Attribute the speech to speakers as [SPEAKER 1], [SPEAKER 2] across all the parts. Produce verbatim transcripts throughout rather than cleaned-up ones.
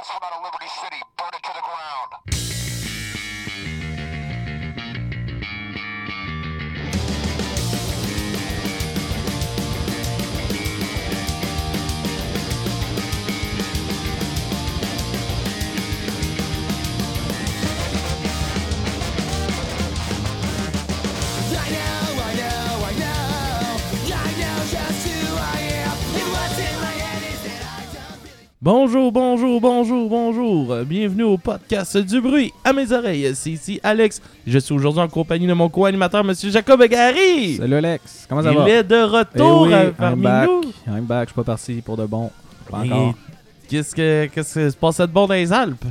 [SPEAKER 1] last one out of Liberty City. Burn it to the ground.
[SPEAKER 2] Bonjour, bonjour, bonjour, bonjour. Bienvenue au podcast du bruit à mes oreilles. C'est ici Alex. Je suis aujourd'hui en compagnie de mon co-animateur, Monsieur Jacob Gary.
[SPEAKER 3] Salut Alex, comment ça
[SPEAKER 2] Il
[SPEAKER 3] va?
[SPEAKER 2] est de retour
[SPEAKER 3] Eh oui,
[SPEAKER 2] euh, parmi
[SPEAKER 3] I'm back.
[SPEAKER 2] nous.
[SPEAKER 3] I'm back, je suis pas parti pour de bon. Pas
[SPEAKER 2] Et
[SPEAKER 3] encore.
[SPEAKER 2] Qu'est-ce que, qu'est-ce que se passait de bon dans les Alpes?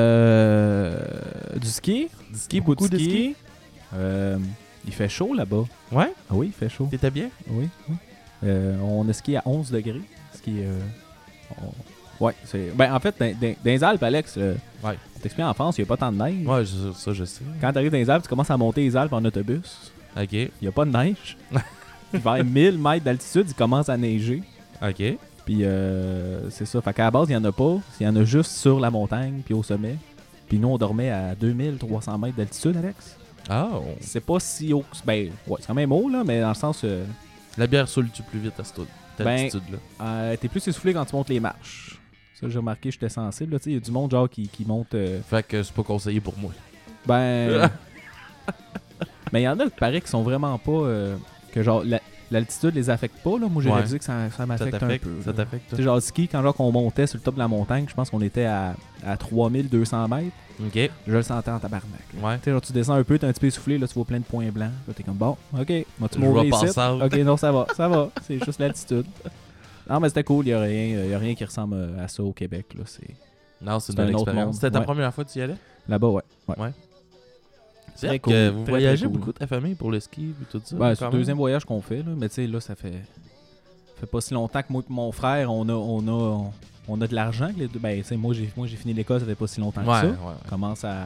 [SPEAKER 3] Euh, du ski?
[SPEAKER 2] Du ski,
[SPEAKER 3] Beaucoup
[SPEAKER 2] beaucoup
[SPEAKER 3] de
[SPEAKER 2] de
[SPEAKER 3] ski.
[SPEAKER 2] ski.
[SPEAKER 3] Euh, il fait chaud là-bas.
[SPEAKER 2] Ouais?
[SPEAKER 3] Ah oui, il fait chaud.
[SPEAKER 2] T'étais bien?
[SPEAKER 3] Oui, oui. Euh, on a skié à onze degrés. Ce qui est... Euh, on- Ouais, c'est... Ben, en fait, dans, dans- dans les Alpes, Alex, euh,
[SPEAKER 2] Ouais.
[SPEAKER 3] on t'explique en France, il n'y a pas tant de neige.
[SPEAKER 2] Ouais, je- ça je sais.
[SPEAKER 3] Quand tu arrives dans les Alpes, tu commences à monter les Alpes en autobus.
[SPEAKER 2] Ok,
[SPEAKER 3] Il n'y a pas de neige. Vers mille mètres d'altitude, il commence à neiger.
[SPEAKER 2] ok.
[SPEAKER 3] Puis euh, c'est ça. Fait qu'à la base, il n'y en a pas. Il y en a juste sur la montagne, puis au sommet. Puis nous, on dormait à deux mille trois cents mètres d'altitude, Alex.
[SPEAKER 2] Ah, on-
[SPEAKER 3] C'est pas si haut. que- Ben, ouais, c'est quand même haut, là, mais dans le sens. Euh,
[SPEAKER 2] la bière saoule-tu plus vite à cette cette
[SPEAKER 3] Ben,
[SPEAKER 2] altitude-là?
[SPEAKER 3] euh, t'es plus essoufflé quand tu montes les marches. Ça, j'ai remarqué, j'étais sensible. là, tu sais, il y a du monde, genre, qui, qui monte. euh,
[SPEAKER 2] Fait que c'est pas conseillé pour moi.
[SPEAKER 3] ben. Mais il y en a qui paraît qui sont vraiment pas. euh, que genre, la- l'altitude les affecte pas, là. Moi, j'ai
[SPEAKER 2] Ouais.
[SPEAKER 3] réalisé que ça, ça
[SPEAKER 2] Ça
[SPEAKER 3] m'affecte un
[SPEAKER 2] t'affecte?
[SPEAKER 3] peu.
[SPEAKER 2] Ça
[SPEAKER 3] là.
[SPEAKER 2] t'affecte,
[SPEAKER 3] Tu
[SPEAKER 2] toi?
[SPEAKER 3] sais, genre, le ski, quand genre, on montait sur le top de la montagne, je pense qu'on était à, à trois mille deux cents mètres.
[SPEAKER 2] Ok.
[SPEAKER 3] Je le sentais en tabarnak. là.
[SPEAKER 2] Ouais.
[SPEAKER 3] Tu sais, genre, tu descends un peu, t'es un petit peu essoufflé, là, tu vois plein de points blancs. Là, t'es comme, bon, ok, vas-tu
[SPEAKER 2] Je
[SPEAKER 3] mourir
[SPEAKER 2] vais
[SPEAKER 3] ici?
[SPEAKER 2] passer out.
[SPEAKER 3] Ok, non, ça va, ça va. C'est juste l'altitude. Non, mais c'était cool, il n'y a, rien, euh, y a rien qui ressemble à ça au Québec. Là. C'est...
[SPEAKER 2] Non, c'est une
[SPEAKER 3] C'est un
[SPEAKER 2] belle
[SPEAKER 3] autre
[SPEAKER 2] expérience.
[SPEAKER 3] monde.
[SPEAKER 2] C'était ta
[SPEAKER 3] Ouais.
[SPEAKER 2] première fois que tu y allais?
[SPEAKER 3] Là-bas, ouais. ouais.
[SPEAKER 2] Ouais. C'est
[SPEAKER 3] Très
[SPEAKER 2] vrai
[SPEAKER 3] cool,
[SPEAKER 2] que vous
[SPEAKER 3] très,
[SPEAKER 2] voyagez
[SPEAKER 3] très cool.
[SPEAKER 2] beaucoup, ta famille, pour le ski et tout ça.
[SPEAKER 3] Ben,
[SPEAKER 2] quand
[SPEAKER 3] c'est le
[SPEAKER 2] même.
[SPEAKER 3] deuxième voyage qu'on fait, là, mais tu sais, là, ça fait... fait pas si longtemps que moi et mon frère, on a, on a, on, on a de l'argent. que Les deux. Ben, tu sais, moi, j'ai, moi, j'ai fini l'école, ça fait pas si longtemps
[SPEAKER 2] Ouais,
[SPEAKER 3] que ça.
[SPEAKER 2] ouais.
[SPEAKER 3] On commence à,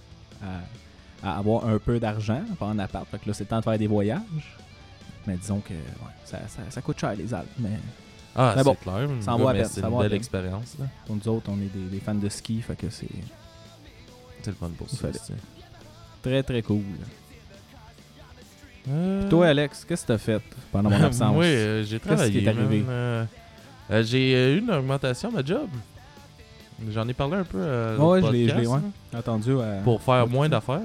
[SPEAKER 3] à, à avoir un peu d'argent, pas en appart. Fait que là, c'est le temps de faire des voyages. Mais disons que ouais, ça, ça, ça coûte cher, les Alpes. Mais
[SPEAKER 2] Ah,
[SPEAKER 3] Mais
[SPEAKER 2] c'est
[SPEAKER 3] bon,
[SPEAKER 2] clair.
[SPEAKER 3] ça en
[SPEAKER 2] mais
[SPEAKER 3] vaut la peine,
[SPEAKER 2] C'est
[SPEAKER 3] ça
[SPEAKER 2] une
[SPEAKER 3] vaut la
[SPEAKER 2] belle
[SPEAKER 3] peine.
[SPEAKER 2] expérience, là.
[SPEAKER 3] pour nous autres, on est des, des fans de ski. Fait que c'est
[SPEAKER 2] C'est le fun pour
[SPEAKER 3] Il
[SPEAKER 2] ça.
[SPEAKER 3] fallait.
[SPEAKER 2] c'est-
[SPEAKER 3] très, très cool.
[SPEAKER 2] Euh,
[SPEAKER 3] Toi, Alex, qu'est-ce que t'as fait pendant mon absence?
[SPEAKER 2] Moi, euh, j'ai
[SPEAKER 3] Qu'est-ce
[SPEAKER 2] travaillé.
[SPEAKER 3] qui est arrivé?
[SPEAKER 2] man. Euh, euh, j'ai euh, eu une augmentation de job. J'en ai parlé un peu euh,
[SPEAKER 3] Ouais,
[SPEAKER 2] au
[SPEAKER 3] je l'ai, je l'ai,
[SPEAKER 2] podcast,
[SPEAKER 3] ouais.
[SPEAKER 2] là,
[SPEAKER 3] Attendu à...
[SPEAKER 2] pour faire
[SPEAKER 3] Ouais,
[SPEAKER 2] moins
[SPEAKER 3] c'est ça.
[SPEAKER 2] d'affaires.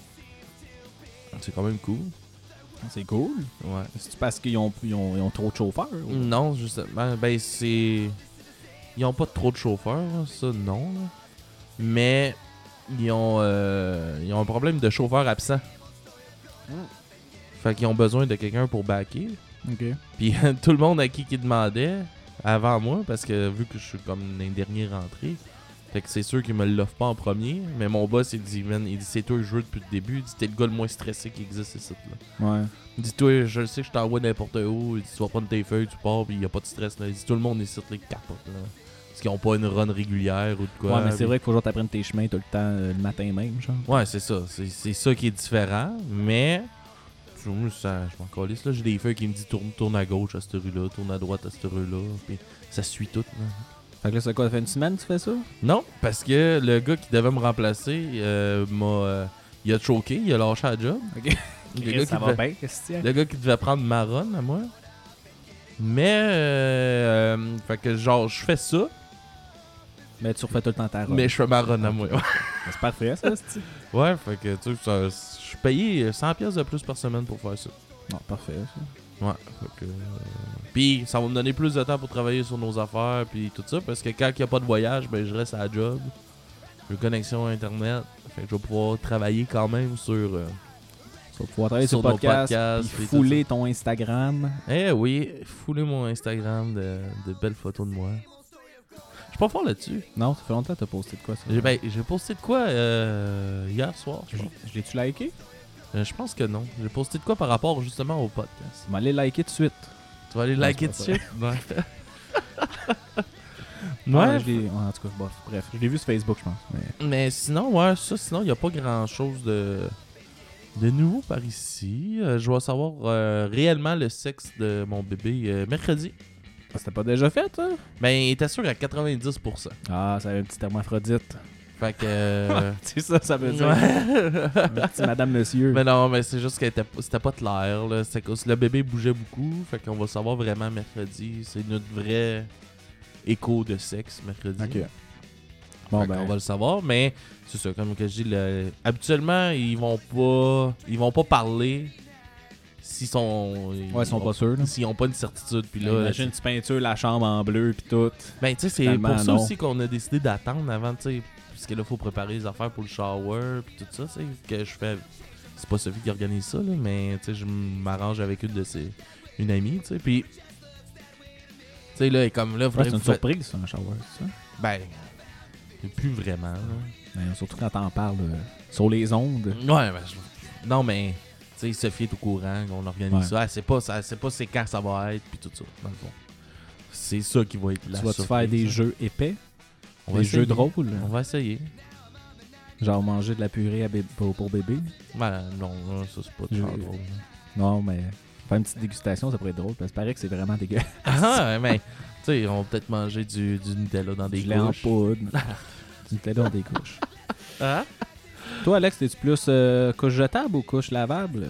[SPEAKER 2] C'est quand même cool.
[SPEAKER 3] C'est cool.
[SPEAKER 2] Ouais.
[SPEAKER 3] C'est parce qu'ils ont, ils ont, ils ont trop de chauffeurs? ou-
[SPEAKER 2] Non, justement, ben c'est... Ils ont pas trop de chauffeurs, là, ça non. là. Mais ils ont, euh, ils ont un problème de chauffeur absent.
[SPEAKER 3] Mm.
[SPEAKER 2] Fait qu'ils ont besoin de quelqu'un pour backer.
[SPEAKER 3] OK.
[SPEAKER 2] Puis tout le monde à qui qui demandait, avant moi, parce que vu que je suis comme une dernière rentrée, fait que c'est sûr qu'ils me l'offrent pas en premier. Mais mon boss, il dit, man, il dit, c'est toi que je veux depuis le début. Il dit, t'es le gars le moins stressé qui existe ici, là.
[SPEAKER 3] Ouais.
[SPEAKER 2] Il dit, toi, je le sais que je t'envoie n'importe où. Il dit, tu vas prendre tes feuilles, tu pars, puis il y a pas de stress, là. Il dit, tout le monde ici, là, capote, là. Parce qu'ils ont pas une run régulière ou de quoi.
[SPEAKER 3] ouais, mais c'est
[SPEAKER 2] puis-
[SPEAKER 3] vrai qu'il faut que t'apprennes tes chemins tout le temps, euh, le matin même, genre.
[SPEAKER 2] Ouais, c'est ça. C'est, c'est ça qui est différent. Mais, je, moi, ça, je m'en calisse, là. J'ai des feuilles qui me disent tourne, tourne à gauche à cette rue-là, tourne à droite à cette rue-là. Puis ça suit tout, là.
[SPEAKER 3] Fait que là, c'est quoi, ça fait une semaine que tu fais ça?
[SPEAKER 2] Non, parce que le gars qui devait me remplacer euh, m'a. euh, il a choqué, il a lâché la job.
[SPEAKER 3] OK.
[SPEAKER 2] Le gars, qui
[SPEAKER 3] ça va
[SPEAKER 2] devait,
[SPEAKER 3] bien, qu'est-ce que c'est?
[SPEAKER 2] le gars qui devait prendre ma run à moi. Mais, euh, euh, fait que genre, je fais ça,
[SPEAKER 3] Mais tu refais tout le temps ta robe.
[SPEAKER 2] mais je fais ma run à moi.
[SPEAKER 3] C'est parfait, ça, c'est
[SPEAKER 2] Ouais, fait que, tu sais, ça- je suis payé cent piastres de plus par semaine pour faire ça.
[SPEAKER 3] Non, parfait, ça.
[SPEAKER 2] Ouais, fait que. euh, Puis, ça va me donner plus de temps pour travailler sur nos affaires, puis tout ça, parce que quand il n'y a pas de voyage, ben, je reste à la job. J'ai une connexion Internet, fait que je vais pouvoir travailler quand même sur. euh,
[SPEAKER 3] Tu vas pouvoir travailler sur,
[SPEAKER 2] Sur
[SPEAKER 3] le
[SPEAKER 2] nos
[SPEAKER 3] podcast,
[SPEAKER 2] podcasts,
[SPEAKER 3] puis
[SPEAKER 2] puis tout
[SPEAKER 3] fouler ton Instagram.
[SPEAKER 2] Eh oui, foulez mon Instagram de, de belles photos de moi. Je suis pas fort là-dessus.
[SPEAKER 3] Non, ça fait longtemps que t'as posté de quoi, ça?
[SPEAKER 2] J'ai ben, j'ai posté de quoi euh, hier soir, je
[SPEAKER 3] Je,
[SPEAKER 2] pense.
[SPEAKER 3] je l'ai-tu liké?
[SPEAKER 2] Euh, je pense que non. J'ai posté de quoi par rapport justement au podcast.
[SPEAKER 3] Tu vas aller liker tout de suite.
[SPEAKER 2] Tu vas aller
[SPEAKER 3] Non,
[SPEAKER 2] liker
[SPEAKER 3] c'est
[SPEAKER 2] dessus?
[SPEAKER 3] pas
[SPEAKER 2] Ouais.
[SPEAKER 3] Ouais,
[SPEAKER 2] Ouais,
[SPEAKER 3] je l'ai- ouais, en tout cas, bof, bref. Je l'ai vu sur Facebook, je pense. Mais...
[SPEAKER 2] mais sinon, ouais, ça, sinon, il n'y a pas grand-chose de, de nouveau par ici. Euh, je vais savoir euh, réellement le sexe de mon bébé euh, mercredi.
[SPEAKER 3] C'était pas déjà fait, ça?
[SPEAKER 2] Ben, il était sûr à quatre-vingt-dix pour cent.
[SPEAKER 3] Ah, ça avait un petit hermaphrodite.
[SPEAKER 2] Fait que... euh,
[SPEAKER 3] C'est ça, ça veut dire.
[SPEAKER 2] ouais.
[SPEAKER 3] Un petit madame, monsieur.
[SPEAKER 2] Mais non, mais c'est juste que c'était pas clair. Là. C'est que le bébé bougeait beaucoup. Fait qu'on va savoir vraiment mercredi. C'est notre vrai écho de sexe mercredi.
[SPEAKER 3] Ok. Bon,
[SPEAKER 2] Fait
[SPEAKER 3] ben,
[SPEAKER 2] qu'on va le savoir. Mais c'est ça, comme que je dis, le- habituellement, ils vont pas ils vont pas parler s'ils sont...
[SPEAKER 3] ouais, ils sont pas sûrs. là.
[SPEAKER 2] S'ils ont pas une certitude. Puis là,
[SPEAKER 3] Imagine, tu peintures la chambre en bleu pis tout.
[SPEAKER 2] ben, tu sais, c'est
[SPEAKER 3] Finalement,
[SPEAKER 2] pour ça
[SPEAKER 3] non.
[SPEAKER 2] aussi qu'on a décidé d'attendre avant, tu sais, puisque là, faut préparer les affaires pour le shower, puis tout ça, tu sais, que je fais... C'est pas Sophie qui organise ça, là, mais, tu sais, je m'arrange avec une de ses... Une amie, tu sais, puis... Tu sais, là, et comme là...
[SPEAKER 3] Ouais, c'est une
[SPEAKER 2] fa-
[SPEAKER 3] surprise, ça, un shower, c'est ça?
[SPEAKER 2] Ben... Plus vraiment, là.
[SPEAKER 3] Ben, surtout quand t'en parles euh, sur les ondes.
[SPEAKER 2] Ouais, ben, je- non, mais... Tu sais, Sophie est au courant qu'on organise
[SPEAKER 3] Ouais.
[SPEAKER 2] ça. Elle sait pas, ça- elle sait pas c'est quand ça va être, puis tout ça, dans le fond. C'est ça qui va être la
[SPEAKER 3] Tu vas-tu
[SPEAKER 2] surprise,
[SPEAKER 3] faire des
[SPEAKER 2] hein.
[SPEAKER 3] jeux épais?
[SPEAKER 2] On va
[SPEAKER 3] Des jeux
[SPEAKER 2] essayer.
[SPEAKER 3] drôles?
[SPEAKER 2] On va essayer.
[SPEAKER 3] Genre manger de la purée à bé- pour, pour bébé?
[SPEAKER 2] Ben, non, là, ça, c'est pas
[SPEAKER 3] Je-
[SPEAKER 2] très drôle, là.
[SPEAKER 3] Non, mais faire une petite dégustation, ça pourrait être drôle. Parce que paraît que c'est vraiment dégueu.
[SPEAKER 2] Ah, mais, tu sais, on va peut-être manger du, du Nutella dans des
[SPEAKER 3] Du lait en
[SPEAKER 2] couches.
[SPEAKER 3] poudre. Du Nutella dans des couches.
[SPEAKER 2] Hein?
[SPEAKER 3] Toi, Alex, t'es-tu plus euh, couche jetable ou couche lavable?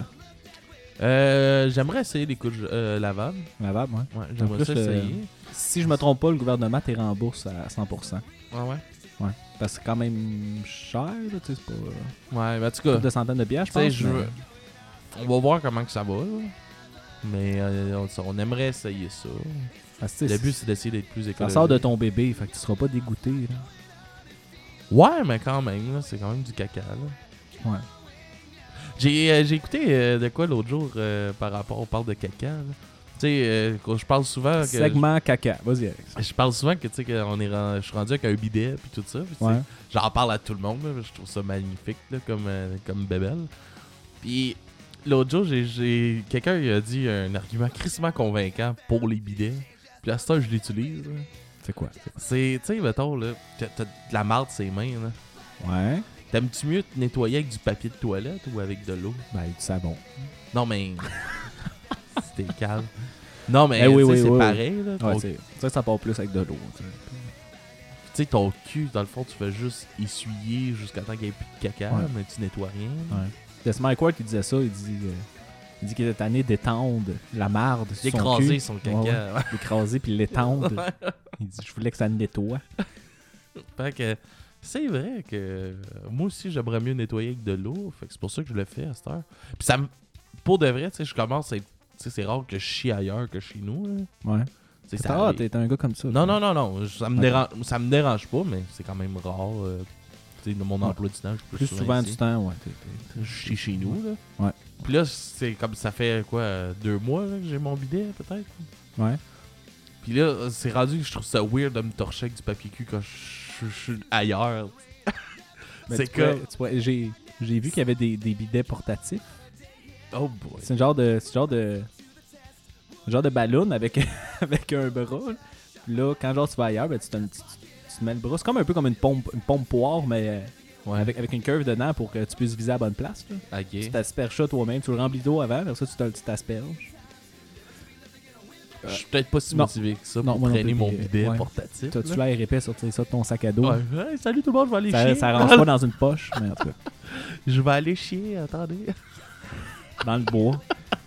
[SPEAKER 2] Euh, j'aimerais essayer les couches euh, lavables.
[SPEAKER 3] Lavable, ouais.
[SPEAKER 2] Ouais, j'aimerais
[SPEAKER 3] plus,
[SPEAKER 2] ça
[SPEAKER 3] euh,
[SPEAKER 2] essayer.
[SPEAKER 3] Si je me trompe pas, le gouvernement t'es rembourse à cent pour cent.
[SPEAKER 2] Ah ouais?
[SPEAKER 3] Ouais. Parce que c'est quand même cher, là, tu sais, c'est pas... Euh,
[SPEAKER 2] Ouais, ben, en tout
[SPEAKER 3] couple
[SPEAKER 2] cas,
[SPEAKER 3] de centaines de billets, je
[SPEAKER 2] tu sais,
[SPEAKER 3] pense.
[SPEAKER 2] je
[SPEAKER 3] mais-
[SPEAKER 2] veux- on va voir comment que ça va, là. Mais euh, on, on aimerait essayer ça.
[SPEAKER 3] Parce que, tu sais,
[SPEAKER 2] Le but, c'est d'essayer d'être plus
[SPEAKER 3] ça
[SPEAKER 2] écologique.
[SPEAKER 3] sort de ton bébé, fait que tu seras pas dégoûté, là.
[SPEAKER 2] Ouais, mais quand même, là, c'est quand même du caca, là.
[SPEAKER 3] Ouais.
[SPEAKER 2] J'ai euh, j'ai écouté euh, de quoi l'autre jour euh, par rapport, on parle de caca, là. Tu sais, euh, quand je parle souvent que...
[SPEAKER 3] Segment caca. Vas-y, Alex.
[SPEAKER 2] Je parle souvent que tu sais qu'on est ren- je suis rendu avec un bidet puis tout ça. Puis, tu sais,
[SPEAKER 3] Ouais.
[SPEAKER 2] j'en parle à tout le monde. Là, je trouve ça magnifique là, comme, euh, comme bébelle. Puis l'autre jour, j'ai, j'ai... quelqu'un il a dit un argument crissement convaincant pour les bidets. Puis à ce temps, je l'utilise. là.
[SPEAKER 3] C'est quoi? C'est quoi?
[SPEAKER 2] C'est, tu sais, mettons, là, t'as, t'as de la marde ses mains. Là.
[SPEAKER 3] Ouais.
[SPEAKER 2] T'aimes-tu mieux te nettoyer avec du papier de toilette ou avec de l'eau?
[SPEAKER 3] Ben, du savon.
[SPEAKER 2] Non, mais... C'était calme. Non, mais
[SPEAKER 3] Eh oui,
[SPEAKER 2] tu sais,
[SPEAKER 3] oui,
[SPEAKER 2] c'est
[SPEAKER 3] oui,
[SPEAKER 2] pareil. Là,
[SPEAKER 3] Ouais,
[SPEAKER 2] ton
[SPEAKER 3] c'est ça, ça part plus avec de l'eau. tu sais.
[SPEAKER 2] Tu sais, ton cul, dans le fond, tu fais juste essuyer jusqu'à temps qu'il n'y ait plus de caca,
[SPEAKER 3] Ouais.
[SPEAKER 2] mais tu nettoies rien.
[SPEAKER 3] Ouais. C'est Mike Ward qui disait ça. Il dit, euh, il dit qu'il était tanné d'étendre la marde sur son
[SPEAKER 2] D'écraser
[SPEAKER 3] cul.
[SPEAKER 2] son caca.
[SPEAKER 3] Ouais, ouais.
[SPEAKER 2] ouais.
[SPEAKER 3] D'écraser puis l'étendre. Il dit, je voulais que ça nettoie.
[SPEAKER 2] Fait que c'est vrai que euh, moi aussi, j'aimerais mieux nettoyer avec de l'eau. Fait que c'est pour ça que je le fais à cette heure. Puis ça me... Pour de vrai, tu sais, je commence à être... Tu sais, c'est rare que je chie ailleurs que chez nous. Là.
[SPEAKER 3] Ouais.
[SPEAKER 2] Tu sais,
[SPEAKER 3] C'est
[SPEAKER 2] ça
[SPEAKER 3] rare,
[SPEAKER 2] arrive.
[SPEAKER 3] t'es un gars comme ça.
[SPEAKER 2] Non,
[SPEAKER 3] toi.
[SPEAKER 2] non, non, non. Ça me,
[SPEAKER 3] Ok.
[SPEAKER 2] dérange... ça me dérange pas, mais c'est quand même rare. euh, Tu sais, dans mon
[SPEAKER 3] Ouais.
[SPEAKER 2] emploi du temps, je peux
[SPEAKER 3] Plus souvent du temps, ouais. t'es- t'es-
[SPEAKER 2] Je suis chez nous, là.
[SPEAKER 3] Ouais.
[SPEAKER 2] Puis là, c'est comme ça fait quoi, euh, deux mois là, que j'ai mon bidet, peut-être.
[SPEAKER 3] Ouais.
[SPEAKER 2] Puis là, c'est rendu que je trouve ça weird de me torcher avec du papier cul quand je je- je suis ailleurs.
[SPEAKER 3] Ben,
[SPEAKER 2] c'est
[SPEAKER 3] tu pourrais-
[SPEAKER 2] comme...
[SPEAKER 3] tu pourrais- J'ai j'ai vu qu'il y avait des, des bidets portatifs.
[SPEAKER 2] Oh boy.
[SPEAKER 3] C'est un genre de. C'est un genre de. un genre de ballon avec, avec un bras. Là. Puis là, quand genre tu vas ailleurs, ben, tu, te, tu, tu- tu te mets le bras. C'est comme un peu comme une pompe, une pompe poire, mais euh,
[SPEAKER 2] Ouais.
[SPEAKER 3] avec, avec une curve dedans pour que tu puisses viser à la bonne place. Là.
[SPEAKER 2] Ok.
[SPEAKER 3] Tu t'asperges ça toi-même, tu le remplis d'eau avant, après ça tu te- tu t'asperges.
[SPEAKER 2] Je suis peut-être pas si
[SPEAKER 3] Non.
[SPEAKER 2] motivé que ça
[SPEAKER 3] Non,
[SPEAKER 2] pour
[SPEAKER 3] moi non
[SPEAKER 2] traîner
[SPEAKER 3] plus,
[SPEAKER 2] mon
[SPEAKER 3] mais,
[SPEAKER 2] bidet
[SPEAKER 3] ouais.
[SPEAKER 2] portatif.
[SPEAKER 3] T'as-tu
[SPEAKER 2] là.
[SPEAKER 3] l'air épais sortir ça de ton sac à dos?
[SPEAKER 2] Ouais. Hey, salut tout le monde, je vais aller
[SPEAKER 3] Ça,
[SPEAKER 2] chier.
[SPEAKER 3] ça rentre pas dans une poche, mais en tout cas,
[SPEAKER 2] Je vais aller chier, attendez.
[SPEAKER 3] dans le bois.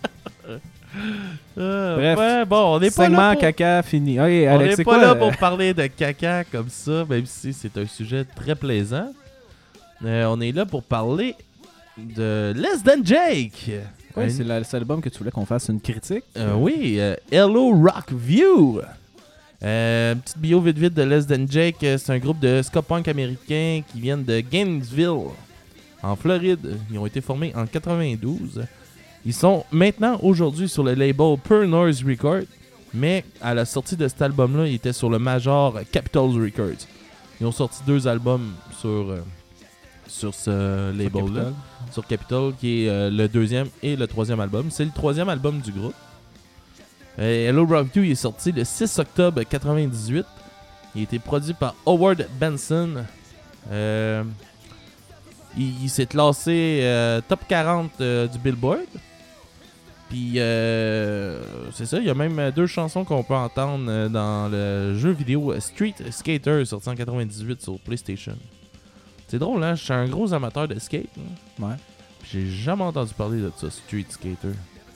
[SPEAKER 2] Euh,
[SPEAKER 3] Bref,
[SPEAKER 2] ouais, bon, on n'est pas
[SPEAKER 3] Segment
[SPEAKER 2] là pour...
[SPEAKER 3] caca fini. Ok,
[SPEAKER 2] On
[SPEAKER 3] Alex,
[SPEAKER 2] n'est
[SPEAKER 3] c'est
[SPEAKER 2] pas
[SPEAKER 3] quoi?
[SPEAKER 2] là
[SPEAKER 3] euh,
[SPEAKER 2] pour parler de caca comme ça, même si c'est un sujet très plaisant. Euh, on est là pour parler de Less Than Jake.
[SPEAKER 3] Ouais,
[SPEAKER 2] Un-
[SPEAKER 3] c'est la- c'est l'album que tu voulais qu'on fasse une critique.
[SPEAKER 2] Euh, oui, euh, Hello Rock View. Euh, petite bio vite vite de Less Than Jake. Euh, C'est un groupe de ska punk américains qui viennent de Gainesville, en Floride. Ils ont été formés en quatre-vingt-douze. Ils sont maintenant aujourd'hui sur le label Pure Noise Records, mais à la sortie de cet album-là, ils étaient sur le major Capitol Records. Ils ont sorti deux albums sur, euh, sur ce label-là.
[SPEAKER 3] Capitol.
[SPEAKER 2] Sur Capitol, qui est euh, le deuxième et le troisième album. C'est le troisième album du groupe. Euh, Hello Rock You il est sorti le six octobre quatre-vingt-dix-huit. Il a été produit par Howard Benson. Euh, il il s'est classé euh, top quarante euh, du Billboard. Puis, euh, c'est ça, il y a même deux chansons qu'on peut entendre euh, dans le jeu vidéo Street Skater, sorti en quatre-vingt-dix-huit sur PlayStation. C'est drôle, hein? Je suis un gros amateur de skate. Hein?
[SPEAKER 3] Ouais.
[SPEAKER 2] J'ai jamais entendu parler de ça, Street Skater.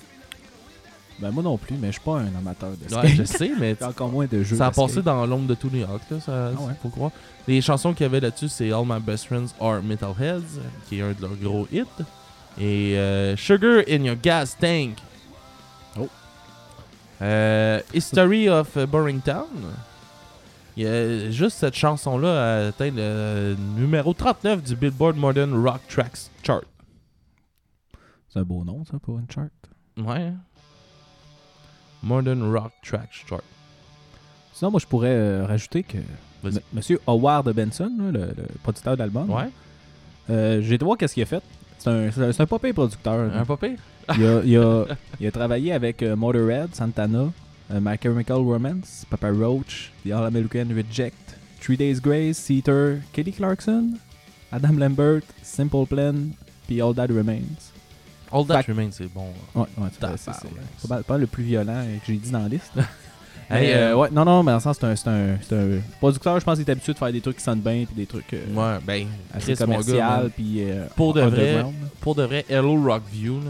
[SPEAKER 3] Ben moi non plus, mais je suis pas un amateur de skate.
[SPEAKER 2] Ouais, je sais, mais
[SPEAKER 3] Puis encore moins de jeux
[SPEAKER 2] ça a
[SPEAKER 3] de
[SPEAKER 2] passé
[SPEAKER 3] skate.
[SPEAKER 2] dans l'ombre de Tony Hawk, là, ça,
[SPEAKER 3] Ah ouais.
[SPEAKER 2] faut croire. Les chansons qu'il y avait là-dessus, c'est All My Best Friends Are Metalheads, qui est un de leurs gros hits. Et euh, Sugar in Your Gas Tank.
[SPEAKER 3] Oh.
[SPEAKER 2] Euh, History of Boring Town. Il y a juste cette chanson-là a atteint le numéro trente-neuf du Billboard Modern Rock Tracks Chart.
[SPEAKER 3] C'est un beau nom, ça, pour une chart.
[SPEAKER 2] Ouais. Modern Rock Tracks Chart.
[SPEAKER 3] Sinon, moi, je pourrais euh, rajouter que
[SPEAKER 2] Vas-y.
[SPEAKER 3] M- Monsieur Howard Benson, là, le, le producteur d'album,
[SPEAKER 2] Ouais.
[SPEAKER 3] euh, j'ai été voir qu'est-ce qu'il a fait. C'est un, c'est un, c'est un pas pire producteur. là.
[SPEAKER 2] Un pas pire?
[SPEAKER 3] Il a, il, a, il a travaillé avec euh, Motorhead, Santana, euh, My Chemical Romance, Papa Roach, The All American Reject, Three Days Grace, Seether, Kelly Clarkson, Adam Lambert, Simple Plan, puis All That Remains.
[SPEAKER 2] All That
[SPEAKER 3] Fait-
[SPEAKER 2] Remains, c'est bon.
[SPEAKER 3] Ouais, ouais, c'est,
[SPEAKER 2] Tabarnak.
[SPEAKER 3] c'est, c'est pas, mal, pas mal le plus violent que j'ai dit dans la liste.
[SPEAKER 2] Hey,
[SPEAKER 3] Mais,
[SPEAKER 2] euh,
[SPEAKER 3] euh, ouais, non, non, mais dans le sens, c'est un, c'est un, c'est un producteur, je pense qu'il est habitué de faire des trucs qui sonnent bien, puis des trucs euh,
[SPEAKER 2] Ouais, ben,
[SPEAKER 3] assez
[SPEAKER 2] Chris, mon gars,
[SPEAKER 3] commerciaux,
[SPEAKER 2] man.
[SPEAKER 3] puis euh,
[SPEAKER 2] Pour de vrai,
[SPEAKER 3] underground.
[SPEAKER 2] pour de vrai, Hello Rockview, là,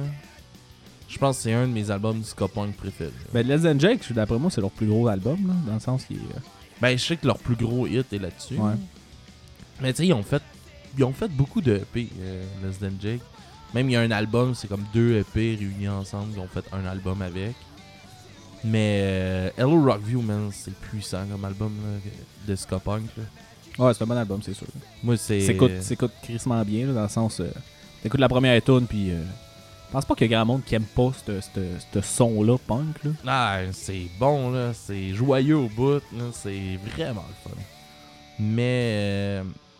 [SPEAKER 2] je pense que c'est un de mes albums du ska punk préférés. là.
[SPEAKER 3] Ben, Les and Jake, d'après moi, c'est leur plus gros album, là, dans le sens qu'il est... euh,
[SPEAKER 2] Ben, je sais que leur plus gros hit est là-dessus.
[SPEAKER 3] Ouais.
[SPEAKER 2] Mais tu sais, ils ont fait ils ont fait beaucoup de E P, euh, Less Than Jake. Même il y a un album, c'est comme deux E P réunis ensemble, ils ont fait un album avec. Mais euh, Hello Rockview, man, c'est puissant comme album là, de ska punk. là.
[SPEAKER 3] Ouais, c'est un bon album, c'est sûr.
[SPEAKER 2] Moi, c'est...
[SPEAKER 3] S'écoute, s'écoute crissement bien, là, dans le sens... Euh, t'écoutes la première tune, puis... Euh, je pense pas qu'il y a grand monde qui aime pas ce- ce ce son-là, punk, là.
[SPEAKER 2] Ah, c'est bon, là. C'est joyeux au bout, là. C'est vraiment le fun. Mais... euh,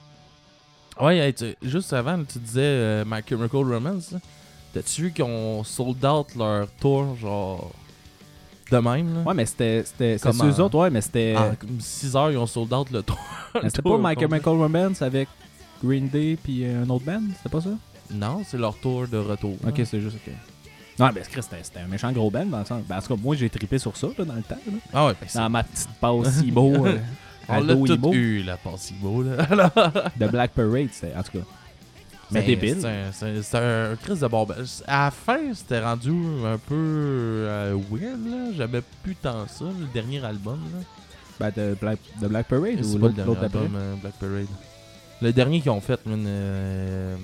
[SPEAKER 2] Ouais, hey, tu- juste avant, tu disais euh, My Chemical Romance. là. T'as-tu vu qu'ils ont sold out leur tour, genre... De même, là?
[SPEAKER 3] Ouais, mais c'était... c'était c'est
[SPEAKER 2] Comment?
[SPEAKER 3] eux autres, ouais, mais c'était...
[SPEAKER 2] En comme six heures, ils ont sold out le tour.
[SPEAKER 3] mais c'était
[SPEAKER 2] tour
[SPEAKER 3] pas My
[SPEAKER 2] complet.
[SPEAKER 3] Chemical Romance avec Green Day puis euh, un autre band? C'était pas ça?
[SPEAKER 2] Non, c'est leur tour de retour.
[SPEAKER 3] Ok,
[SPEAKER 2] là.
[SPEAKER 3] c'est juste, ok. Non, mais Chris, c'était, c'était un méchant gros band, dans le sens... Ben, en tout cas, moi, j'ai trippé sur ça, là, dans le temps, là.
[SPEAKER 2] Ah ouais, ben c'est...
[SPEAKER 3] Dans ma petite passe Imo, euh,
[SPEAKER 2] On l'a
[SPEAKER 3] ado
[SPEAKER 2] tout
[SPEAKER 3] emo,
[SPEAKER 2] eu, la passe Imo, là.
[SPEAKER 3] de Black Parade, c'est, en tout cas...
[SPEAKER 2] Mais
[SPEAKER 3] C'est débile.
[SPEAKER 2] C'est un, c'est- c'est un crise de bon. À la fin, c'était rendu un peu euh, weird, là. J'aimais plus tant ça, le dernier album, là.
[SPEAKER 3] Ben, de Black, de Black Parade
[SPEAKER 2] C'est
[SPEAKER 3] ou
[SPEAKER 2] pas le
[SPEAKER 3] l'autre,
[SPEAKER 2] dernier
[SPEAKER 3] l'autre après?
[SPEAKER 2] album, euh, Black Parade. Le dernier qu'ils ont fait, man, euh,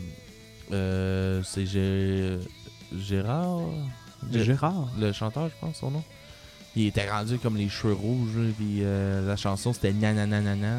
[SPEAKER 2] euh, c'est Gé- Gérard. Gé-
[SPEAKER 3] Gérard.
[SPEAKER 2] Le chanteur, je pense, son nom. Il était rendu comme les cheveux rouges, là, puis euh, la chanson c'était nanananana.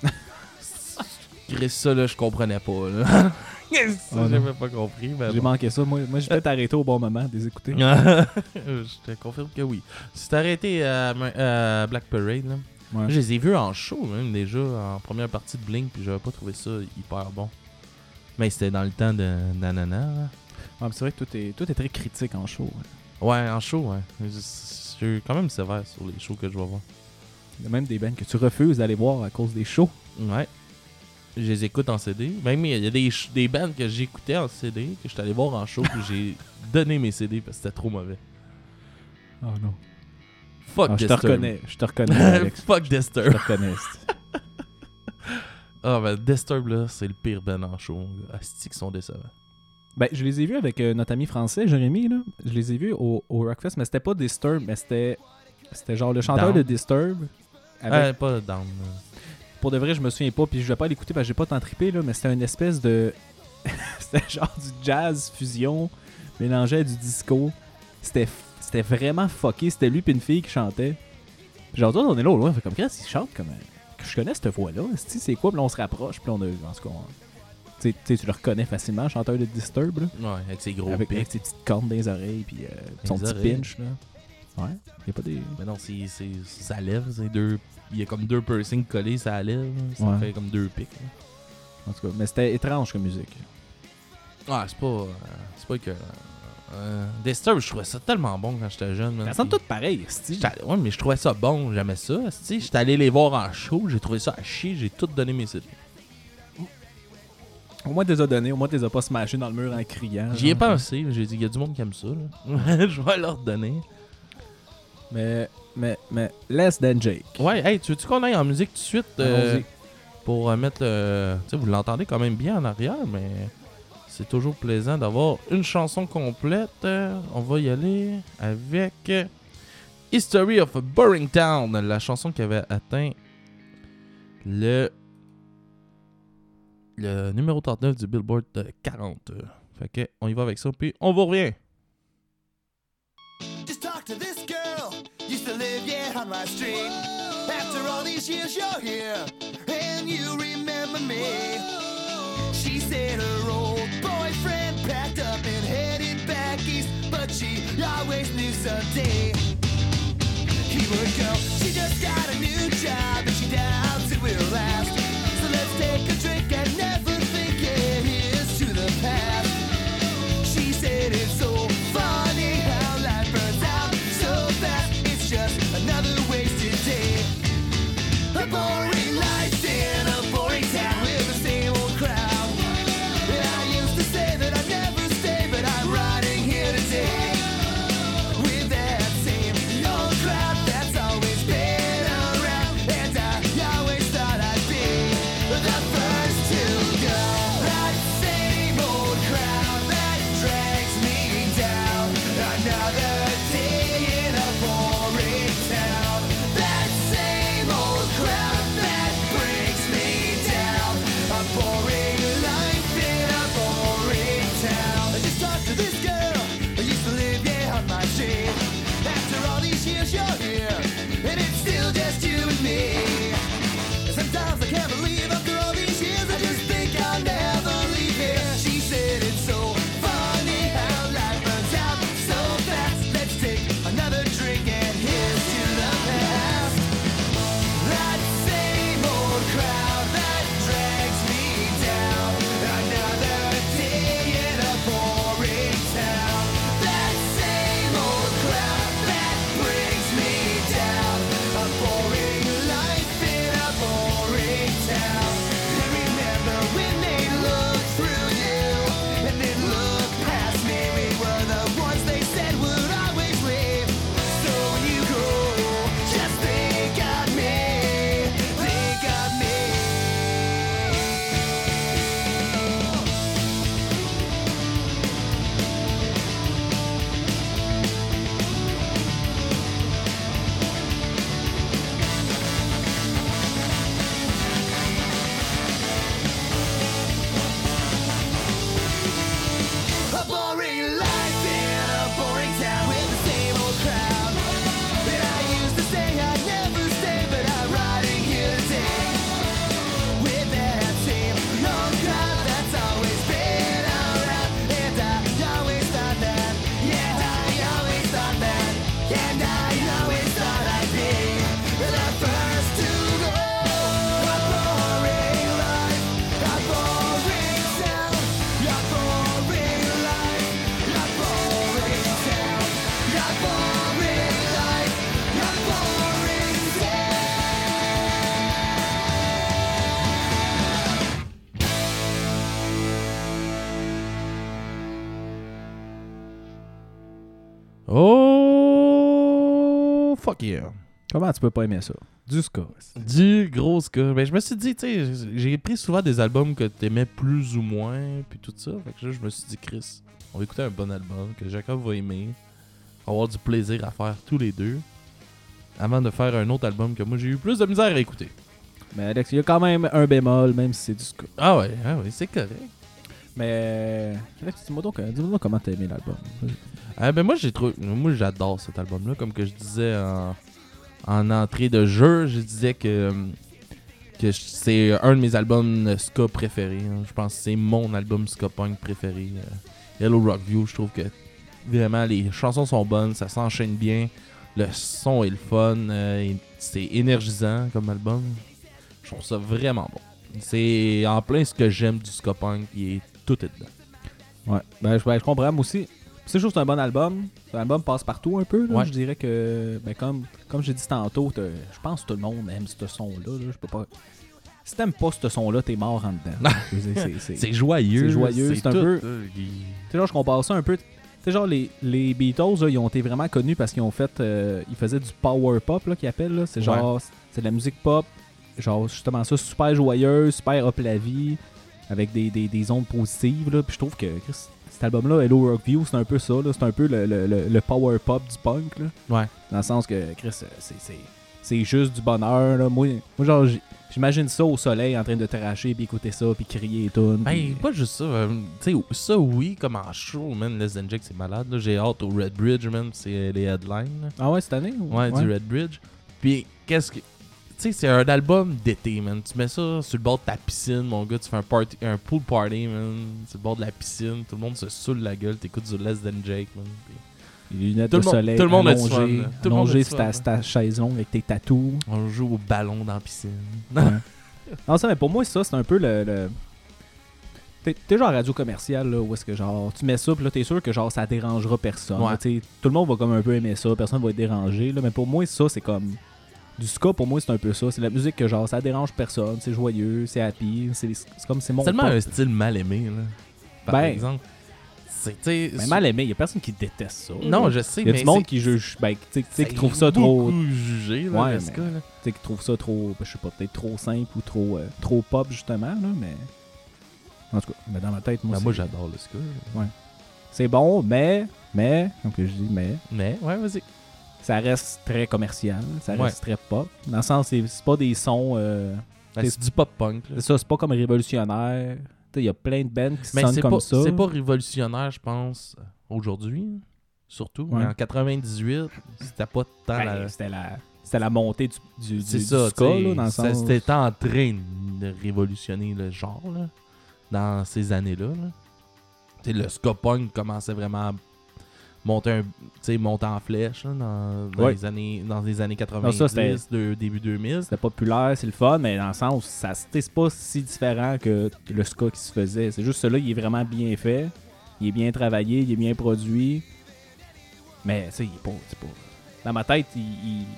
[SPEAKER 2] Chris, ça, là, je comprenais pas, là. Ça,
[SPEAKER 3] Oh non.
[SPEAKER 2] j'avais pas compris, mais
[SPEAKER 3] J'ai
[SPEAKER 2] bon.
[SPEAKER 3] manqué ça. Moi, moi j'ai peut-être arrêté au bon moment de les écouter.
[SPEAKER 2] Je te confirme que oui. Si t'as arrêté à, à Black Parade, là,
[SPEAKER 3] Ouais.
[SPEAKER 2] je les ai vus en show, même déjà, en première partie de Blink, puis j'avais pas trouvé ça hyper bon. Mais c'était dans le temps de Nanana. là.
[SPEAKER 3] Ouais, mais c'est vrai que tout est, tout est très critique en show. hein.
[SPEAKER 2] Ouais, en show, ouais. Je je suis quand même sévère sur les shows que je vais voir.
[SPEAKER 3] Il y a même des bands que tu refuses d'aller voir à cause des shows.
[SPEAKER 2] Ouais. Je les écoute en C D. Même il y a des, ch- des bands que j'écoutais en C D, que je suis allé voir en show, puis j'ai donné mes C D parce que c'était trop mauvais.
[SPEAKER 3] Oh non.
[SPEAKER 2] Fuck
[SPEAKER 3] Ah, je te
[SPEAKER 2] Disturbed.
[SPEAKER 3] reconnais. Je te reconnais, Alex.
[SPEAKER 2] Fuck
[SPEAKER 3] Je te
[SPEAKER 2] Disturbed.
[SPEAKER 3] reconnais.
[SPEAKER 2] Ah, ben Disturbed, là, c'est le pire band en show. Asti qui sont décevants.
[SPEAKER 3] Ben, je les ai vus avec euh, notre ami français, Jérémy, là. Je les ai vus au, au Rockfest, mais c'était pas Disturb, mais c'était... C'était genre le chanteur
[SPEAKER 2] Down.
[SPEAKER 3] de Disturb. Avec...
[SPEAKER 2] Euh, pas down. là.
[SPEAKER 3] Pour de vrai, je me souviens pas, puis je vais pas l'écouter parce que j'ai pas tant trippé, là, mais c'était une espèce de... c'était genre du jazz fusion mélangé à du disco. C'était c'était vraiment fucké. C'était lui puis une fille qui chantait. Puis genre, toi, on est là au loin, on fait comme, qu'est-ce qu'il chante comme... Que je connais cette voix-là. Esti, c'est quoi? Puis là, on se rapproche, puis on a... En tout cas, on- tu sais- tu sais, tu le reconnais facilement, le chanteur de Disturb, là.
[SPEAKER 2] Ouais, avec ses gros
[SPEAKER 3] Avec,
[SPEAKER 2] pics.
[SPEAKER 3] avec ses petites cornes dans les oreilles, puis euh, son
[SPEAKER 2] Les
[SPEAKER 3] petit
[SPEAKER 2] oreilles.
[SPEAKER 3] pinch, là. Ouais, y a pas des...
[SPEAKER 2] Mais non, c'est c'est sa lèvre, c'est deux. Il y a comme deux piercings collés sur la lèvre. là. Ça
[SPEAKER 3] Ouais.
[SPEAKER 2] fait comme deux pics. là.
[SPEAKER 3] En tout cas, mais c'était étrange comme musique.
[SPEAKER 2] Ah, c'est pas. euh, c'est pas que. Euh, Disturbed, je trouvais ça tellement bon quand j'étais jeune. man.
[SPEAKER 3] Ça sonne
[SPEAKER 2] Puis-
[SPEAKER 3] tout pareil, esti.
[SPEAKER 2] j'étais- Ouais, mais je trouvais ça bon, j'aimais ça. esti. J'étais allé les voir en show, j'ai trouvé ça à chier, j'ai tout donné mes C D.
[SPEAKER 3] Au moins, tu les as donnés. Au moins, tu les as pas smashés dans le mur en criant.
[SPEAKER 2] J'y ai
[SPEAKER 3] genre.
[SPEAKER 2] pensé. J'ai dit, il y a du monde qui aime ça. Là. Je vais leur donner.
[SPEAKER 3] Mais, mais, mais, less than Jake.
[SPEAKER 2] Ouais, hey, tu veux-tu qu'on aille en musique tout de suite euh,
[SPEAKER 3] Allons-y.
[SPEAKER 2] pour euh, mettre le. Tu sais, vous l'entendez quand même bien en arrière, mais c'est toujours plaisant d'avoir une chanson complète. Euh, on va y aller avec euh, History of a Boring Town, la chanson qui avait atteint le. Le numéro trente-neuf du Billboard de quarante. Fait que, on y va avec ça, puis on vous revient.
[SPEAKER 4] Just talk to this girl. Used to live, yeah, on my street. After all these years, you're here, and you remember me. She said her old boyfriend packed up and headed back east, but she always knew someday he would go. She just got a new job, and she doubts it will last. So let's take a drink and never think it is to the past. She said it's so funny how life burns out so fast. It's just another wasted day. A boring life in a boring town with the same old crowd. And I used to say that I'd never stay, but I'm riding here today with that same old crowd that's always been around. And I always thought I'd be the first to go. That same old crowd that drags me down. Another day in a boring town. That same old crowd that brings me down. A boring life in a boring town. I just talked to this girl. I used to live, yeah, on my street. After all these years, you're here, and it's still just you and me. Sometimes I can't believe after all these years, I just think I'll never leave here. She said it's so funny how life runs out so fast. Let's take another drink and here's to the past. That same old crowd that drags me down. Another day in a boring town. That same old crowd that brings me down. A boring life in a boring town. And remember when they looked through you and then looked past me. We were the ones they said would always leave. So when you go, just think of me, think of me. A boring life in a boring town with the same old crowd. And I used to say I'd never stay, but I'm riding here today with that same old crowd that's always been around. And I always thought that, yeah, I always thought that, and I always thought I'd be the first to go. A boring life, a boring town, a boring life, a boring town, a boring life, a boring town.
[SPEAKER 2] Oh, fuck yeah.
[SPEAKER 3] Comment tu peux pas aimer ça? Du ska.
[SPEAKER 2] Du gros ska. Ben, je me suis dit, tu sais, j'ai pris souvent des albums que t'aimais plus ou moins, puis tout ça. Fait que là, je me suis dit, Chris, on va écouter un bon album que Jacob va aimer. On va avoir du plaisir à faire tous les deux. Avant de faire un autre album que moi, j'ai eu plus de misère à écouter.
[SPEAKER 3] Mais Alex, il y a quand même un bémol, même si c'est du ska.
[SPEAKER 2] Ah ouais, ah ouais, c'est correct.
[SPEAKER 3] Mais Alex, dis-moi donc, euh, dis-moi donc comment t'as aimé l'album.
[SPEAKER 2] Ah ben moi, j'ai trouvé, moi, j'adore cet album-là. Comme que je disais en, en entrée de jeu, je disais que, que c'est un de mes albums ska préférés. hein. Je pense que c'est mon album ska punk préféré. euh, Hello Rockview, je trouve que vraiment les chansons sont bonnes, ça s'enchaîne bien, le son est le fun, euh, et c'est énergisant comme album. Je trouve ça vraiment bon. C'est en plein ce que j'aime du ska punk, il est tout est dedans.
[SPEAKER 3] Ouais, ben je, ben, je comprends, moi aussi. C'est juste un bon album. L'album passe partout un peu. Là.
[SPEAKER 2] Ouais.
[SPEAKER 3] Je dirais que, ben, comme, comme j'ai dit tantôt, t'as- je pense que tout le monde aime ce son-là. Là. Je peux pas. si t'aimes pas ce son-là, t'es mort en dedans. Je veux dire, c'est, c'est...
[SPEAKER 2] C'est joyeux.
[SPEAKER 3] C'est joyeux, c'est un
[SPEAKER 2] tout,
[SPEAKER 3] peu-
[SPEAKER 2] là, il-
[SPEAKER 3] Tu sais, genre, je compare ça un peu. Tu sais, genre, les, les Beatles, là, ils ont été vraiment connus parce qu'ils ont fait. Euh, ils faisaient du power pop, là, qu'ils appellent. Là. C'est genre. C'est de la musique pop. Genre, justement, ça, super joyeuse, super up la vie, avec des, des, des ondes positives, là. Puis je trouve que Chris, cet album-là, Hello Rockview, c'est un peu ça, là. C'est un peu le, le, le, le power pop du punk, là.
[SPEAKER 2] Ouais.
[SPEAKER 3] Dans le sens que, Chris, c'est, c'est, c'est juste du bonheur, là. Moi, moi genre, j'- j'imagine ça au soleil en train de t'arracher, puis écouter ça, puis crier et tout.
[SPEAKER 2] Ben, pas juste ça. euh, tu sais, ça, oui, comme en show, man, Les Inject, c'est malade. Là. J'ai hâte au Red Bridge, man. C'est les headlines. Là.
[SPEAKER 3] Ah ouais, cette année? ou-
[SPEAKER 2] Ouais, du Red Bridge. Puis, qu'est-ce que. Tu sais, c'est un album d'été, man. Tu mets ça sur le bord de ta piscine, mon gars. Tu fais un, party, un pool party, man. Sur le bord de la piscine. Tout le monde se saoule la gueule. T'écoutes du Less Than Jake, man. Puis
[SPEAKER 3] Les lunettes
[SPEAKER 2] Tout
[SPEAKER 3] de
[SPEAKER 2] le monde-
[SPEAKER 3] soleil,
[SPEAKER 2] tout le monde a du
[SPEAKER 3] allongé,
[SPEAKER 2] fun, là. Tout le monde a
[SPEAKER 3] allongé
[SPEAKER 2] du
[SPEAKER 3] sur
[SPEAKER 2] fun,
[SPEAKER 3] ta,
[SPEAKER 2] là.
[SPEAKER 3] sur ta chaise longue avec tes tatous.
[SPEAKER 2] on joue au ballon dans la piscine.
[SPEAKER 3] Ouais. Non, ça, mais pour moi, ça, c'est un peu le. le... T'es, t'es genre radio commerciale, là, où est-ce que genre, tu mets ça, pis là, t'es sûr que genre, ça dérangera personne.
[SPEAKER 2] Ouais.
[SPEAKER 3] là, t'sais, tout le monde va comme un peu aimer ça, personne va être dérangé, là, mais pour moi, ça, c'est comme. Du ska, pour moi, c'est un peu ça. C'est la musique que genre, ça dérange personne, c'est joyeux, c'est happy, c'est, c'est comme c'est mon
[SPEAKER 2] C'est tellement
[SPEAKER 3] pop.
[SPEAKER 2] un style mal aimé, là. Par
[SPEAKER 3] Ben,
[SPEAKER 2] exemple. C'est, tu sais,
[SPEAKER 3] Mais mal aimé, il y a personne qui déteste ça.
[SPEAKER 2] Non, je sais,
[SPEAKER 3] Il y a
[SPEAKER 2] mais
[SPEAKER 3] du monde
[SPEAKER 2] c'est-
[SPEAKER 3] qui juge, ben, tu sais, tu sais, qui
[SPEAKER 2] c'est
[SPEAKER 3] trouve ça trop.
[SPEAKER 2] beaucoup jugé, là,
[SPEAKER 3] Ouais,
[SPEAKER 2] le
[SPEAKER 3] mais-
[SPEAKER 2] ska, là.
[SPEAKER 3] Tu sais, qui trouve ça trop, ben, je sais pas, peut-être trop simple ou trop, euh, trop pop, justement, là, mais. En tout cas, mais dans ma tête, moi,
[SPEAKER 2] Ben,
[SPEAKER 3] c'est,
[SPEAKER 2] moi, j'adore le ska. là.
[SPEAKER 3] c'est bon, mais, mais, comme que je dis, mais,
[SPEAKER 2] Mais, ouais, vas-y.
[SPEAKER 3] ça reste très commercial, ça
[SPEAKER 2] Ouais.
[SPEAKER 3] reste très pop. Dans le sens, c'est, c'est pas des sons, euh,
[SPEAKER 2] Ben,
[SPEAKER 3] C'est-
[SPEAKER 2] c'est du pop-punk, là.
[SPEAKER 3] c'est ça, c'est pas comme révolutionnaire. Tu sais, il y a plein de bands qui
[SPEAKER 2] Mais
[SPEAKER 3] sonnent
[SPEAKER 2] c'est
[SPEAKER 3] comme
[SPEAKER 2] pas,
[SPEAKER 3] ça.
[SPEAKER 2] c'est pas révolutionnaire, je pense, aujourd'hui, surtout.
[SPEAKER 3] Ouais.
[SPEAKER 2] Mais en quatre-vingt-dix-huit, c'était pas tant
[SPEAKER 3] Ben,
[SPEAKER 2] la...
[SPEAKER 3] c'était la, c'était la montée du, du,
[SPEAKER 2] C'est
[SPEAKER 3] du,
[SPEAKER 2] ça,
[SPEAKER 3] du ska,
[SPEAKER 2] tu sais,
[SPEAKER 3] là, dans le
[SPEAKER 2] ça-
[SPEAKER 3] sens.
[SPEAKER 2] c'était en train de révolutionner le genre, là, dans ces années-là. Là. Tu sais, le ska punk commençait vraiment à monter, un, tu sais, monter en flèche là, dans, dans
[SPEAKER 3] Ouais.
[SPEAKER 2] les années, dans les années quatre-vingt-dix,
[SPEAKER 3] Non, ça, c'était-
[SPEAKER 2] de, début deux mille.
[SPEAKER 3] C'était populaire, c'est le fun, mais dans le sens, ça, tu sais, c'est pas si différent que le ska qui se faisait. C'est juste celui-là, il est vraiment bien fait, il est bien travaillé, il est bien produit. Mais, tu sais, il est pas, c'est pas. Dans ma tête, il, il,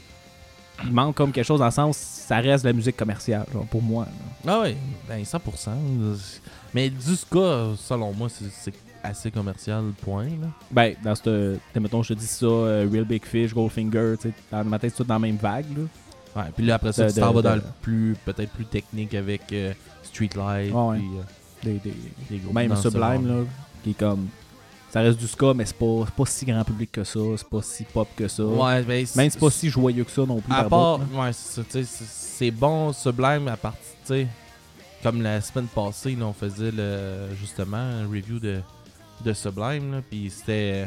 [SPEAKER 3] il manque comme quelque chose dans le sens, ça reste de la musique commerciale, genre, pour moi. là.
[SPEAKER 2] Ah oui, ben cent pour cent. Mais du ska, selon moi, c'est, c'est assez commercial, point. Là.
[SPEAKER 3] Ben, dans cette. t'sais, mettons, je te dis ça, euh, Real Big Fish, Goldfinger, tu sais, dans ma tête, c'est tout dans la même vague, là.
[SPEAKER 2] Ouais, puis là, après ça,
[SPEAKER 3] De-
[SPEAKER 2] tu t'en
[SPEAKER 3] de-
[SPEAKER 2] vas dans
[SPEAKER 3] de-
[SPEAKER 2] le plus, peut-être plus technique avec euh, Streetlight.
[SPEAKER 3] Ouais, ouais.
[SPEAKER 2] puis, euh,
[SPEAKER 3] Des, des,
[SPEAKER 2] des groupes
[SPEAKER 3] même
[SPEAKER 2] dans ce
[SPEAKER 3] Sublime,
[SPEAKER 2] genre.
[SPEAKER 3] là, qui est comme. Ça reste du ska, mais c'est pas, c'est pas si grand public que ça, c'est pas si pop que ça.
[SPEAKER 2] Ouais, ben,
[SPEAKER 3] Même c'est pas si joyeux que ça non plus.
[SPEAKER 2] À
[SPEAKER 3] par
[SPEAKER 2] part,
[SPEAKER 3] bout, là.
[SPEAKER 2] ouais, c'est ça, tu sais, c'est- c'est bon, Sublime, à partir, tu sais, comme la semaine passée, là, on faisait le, justement un review de, de Sublime, là, puis c'était,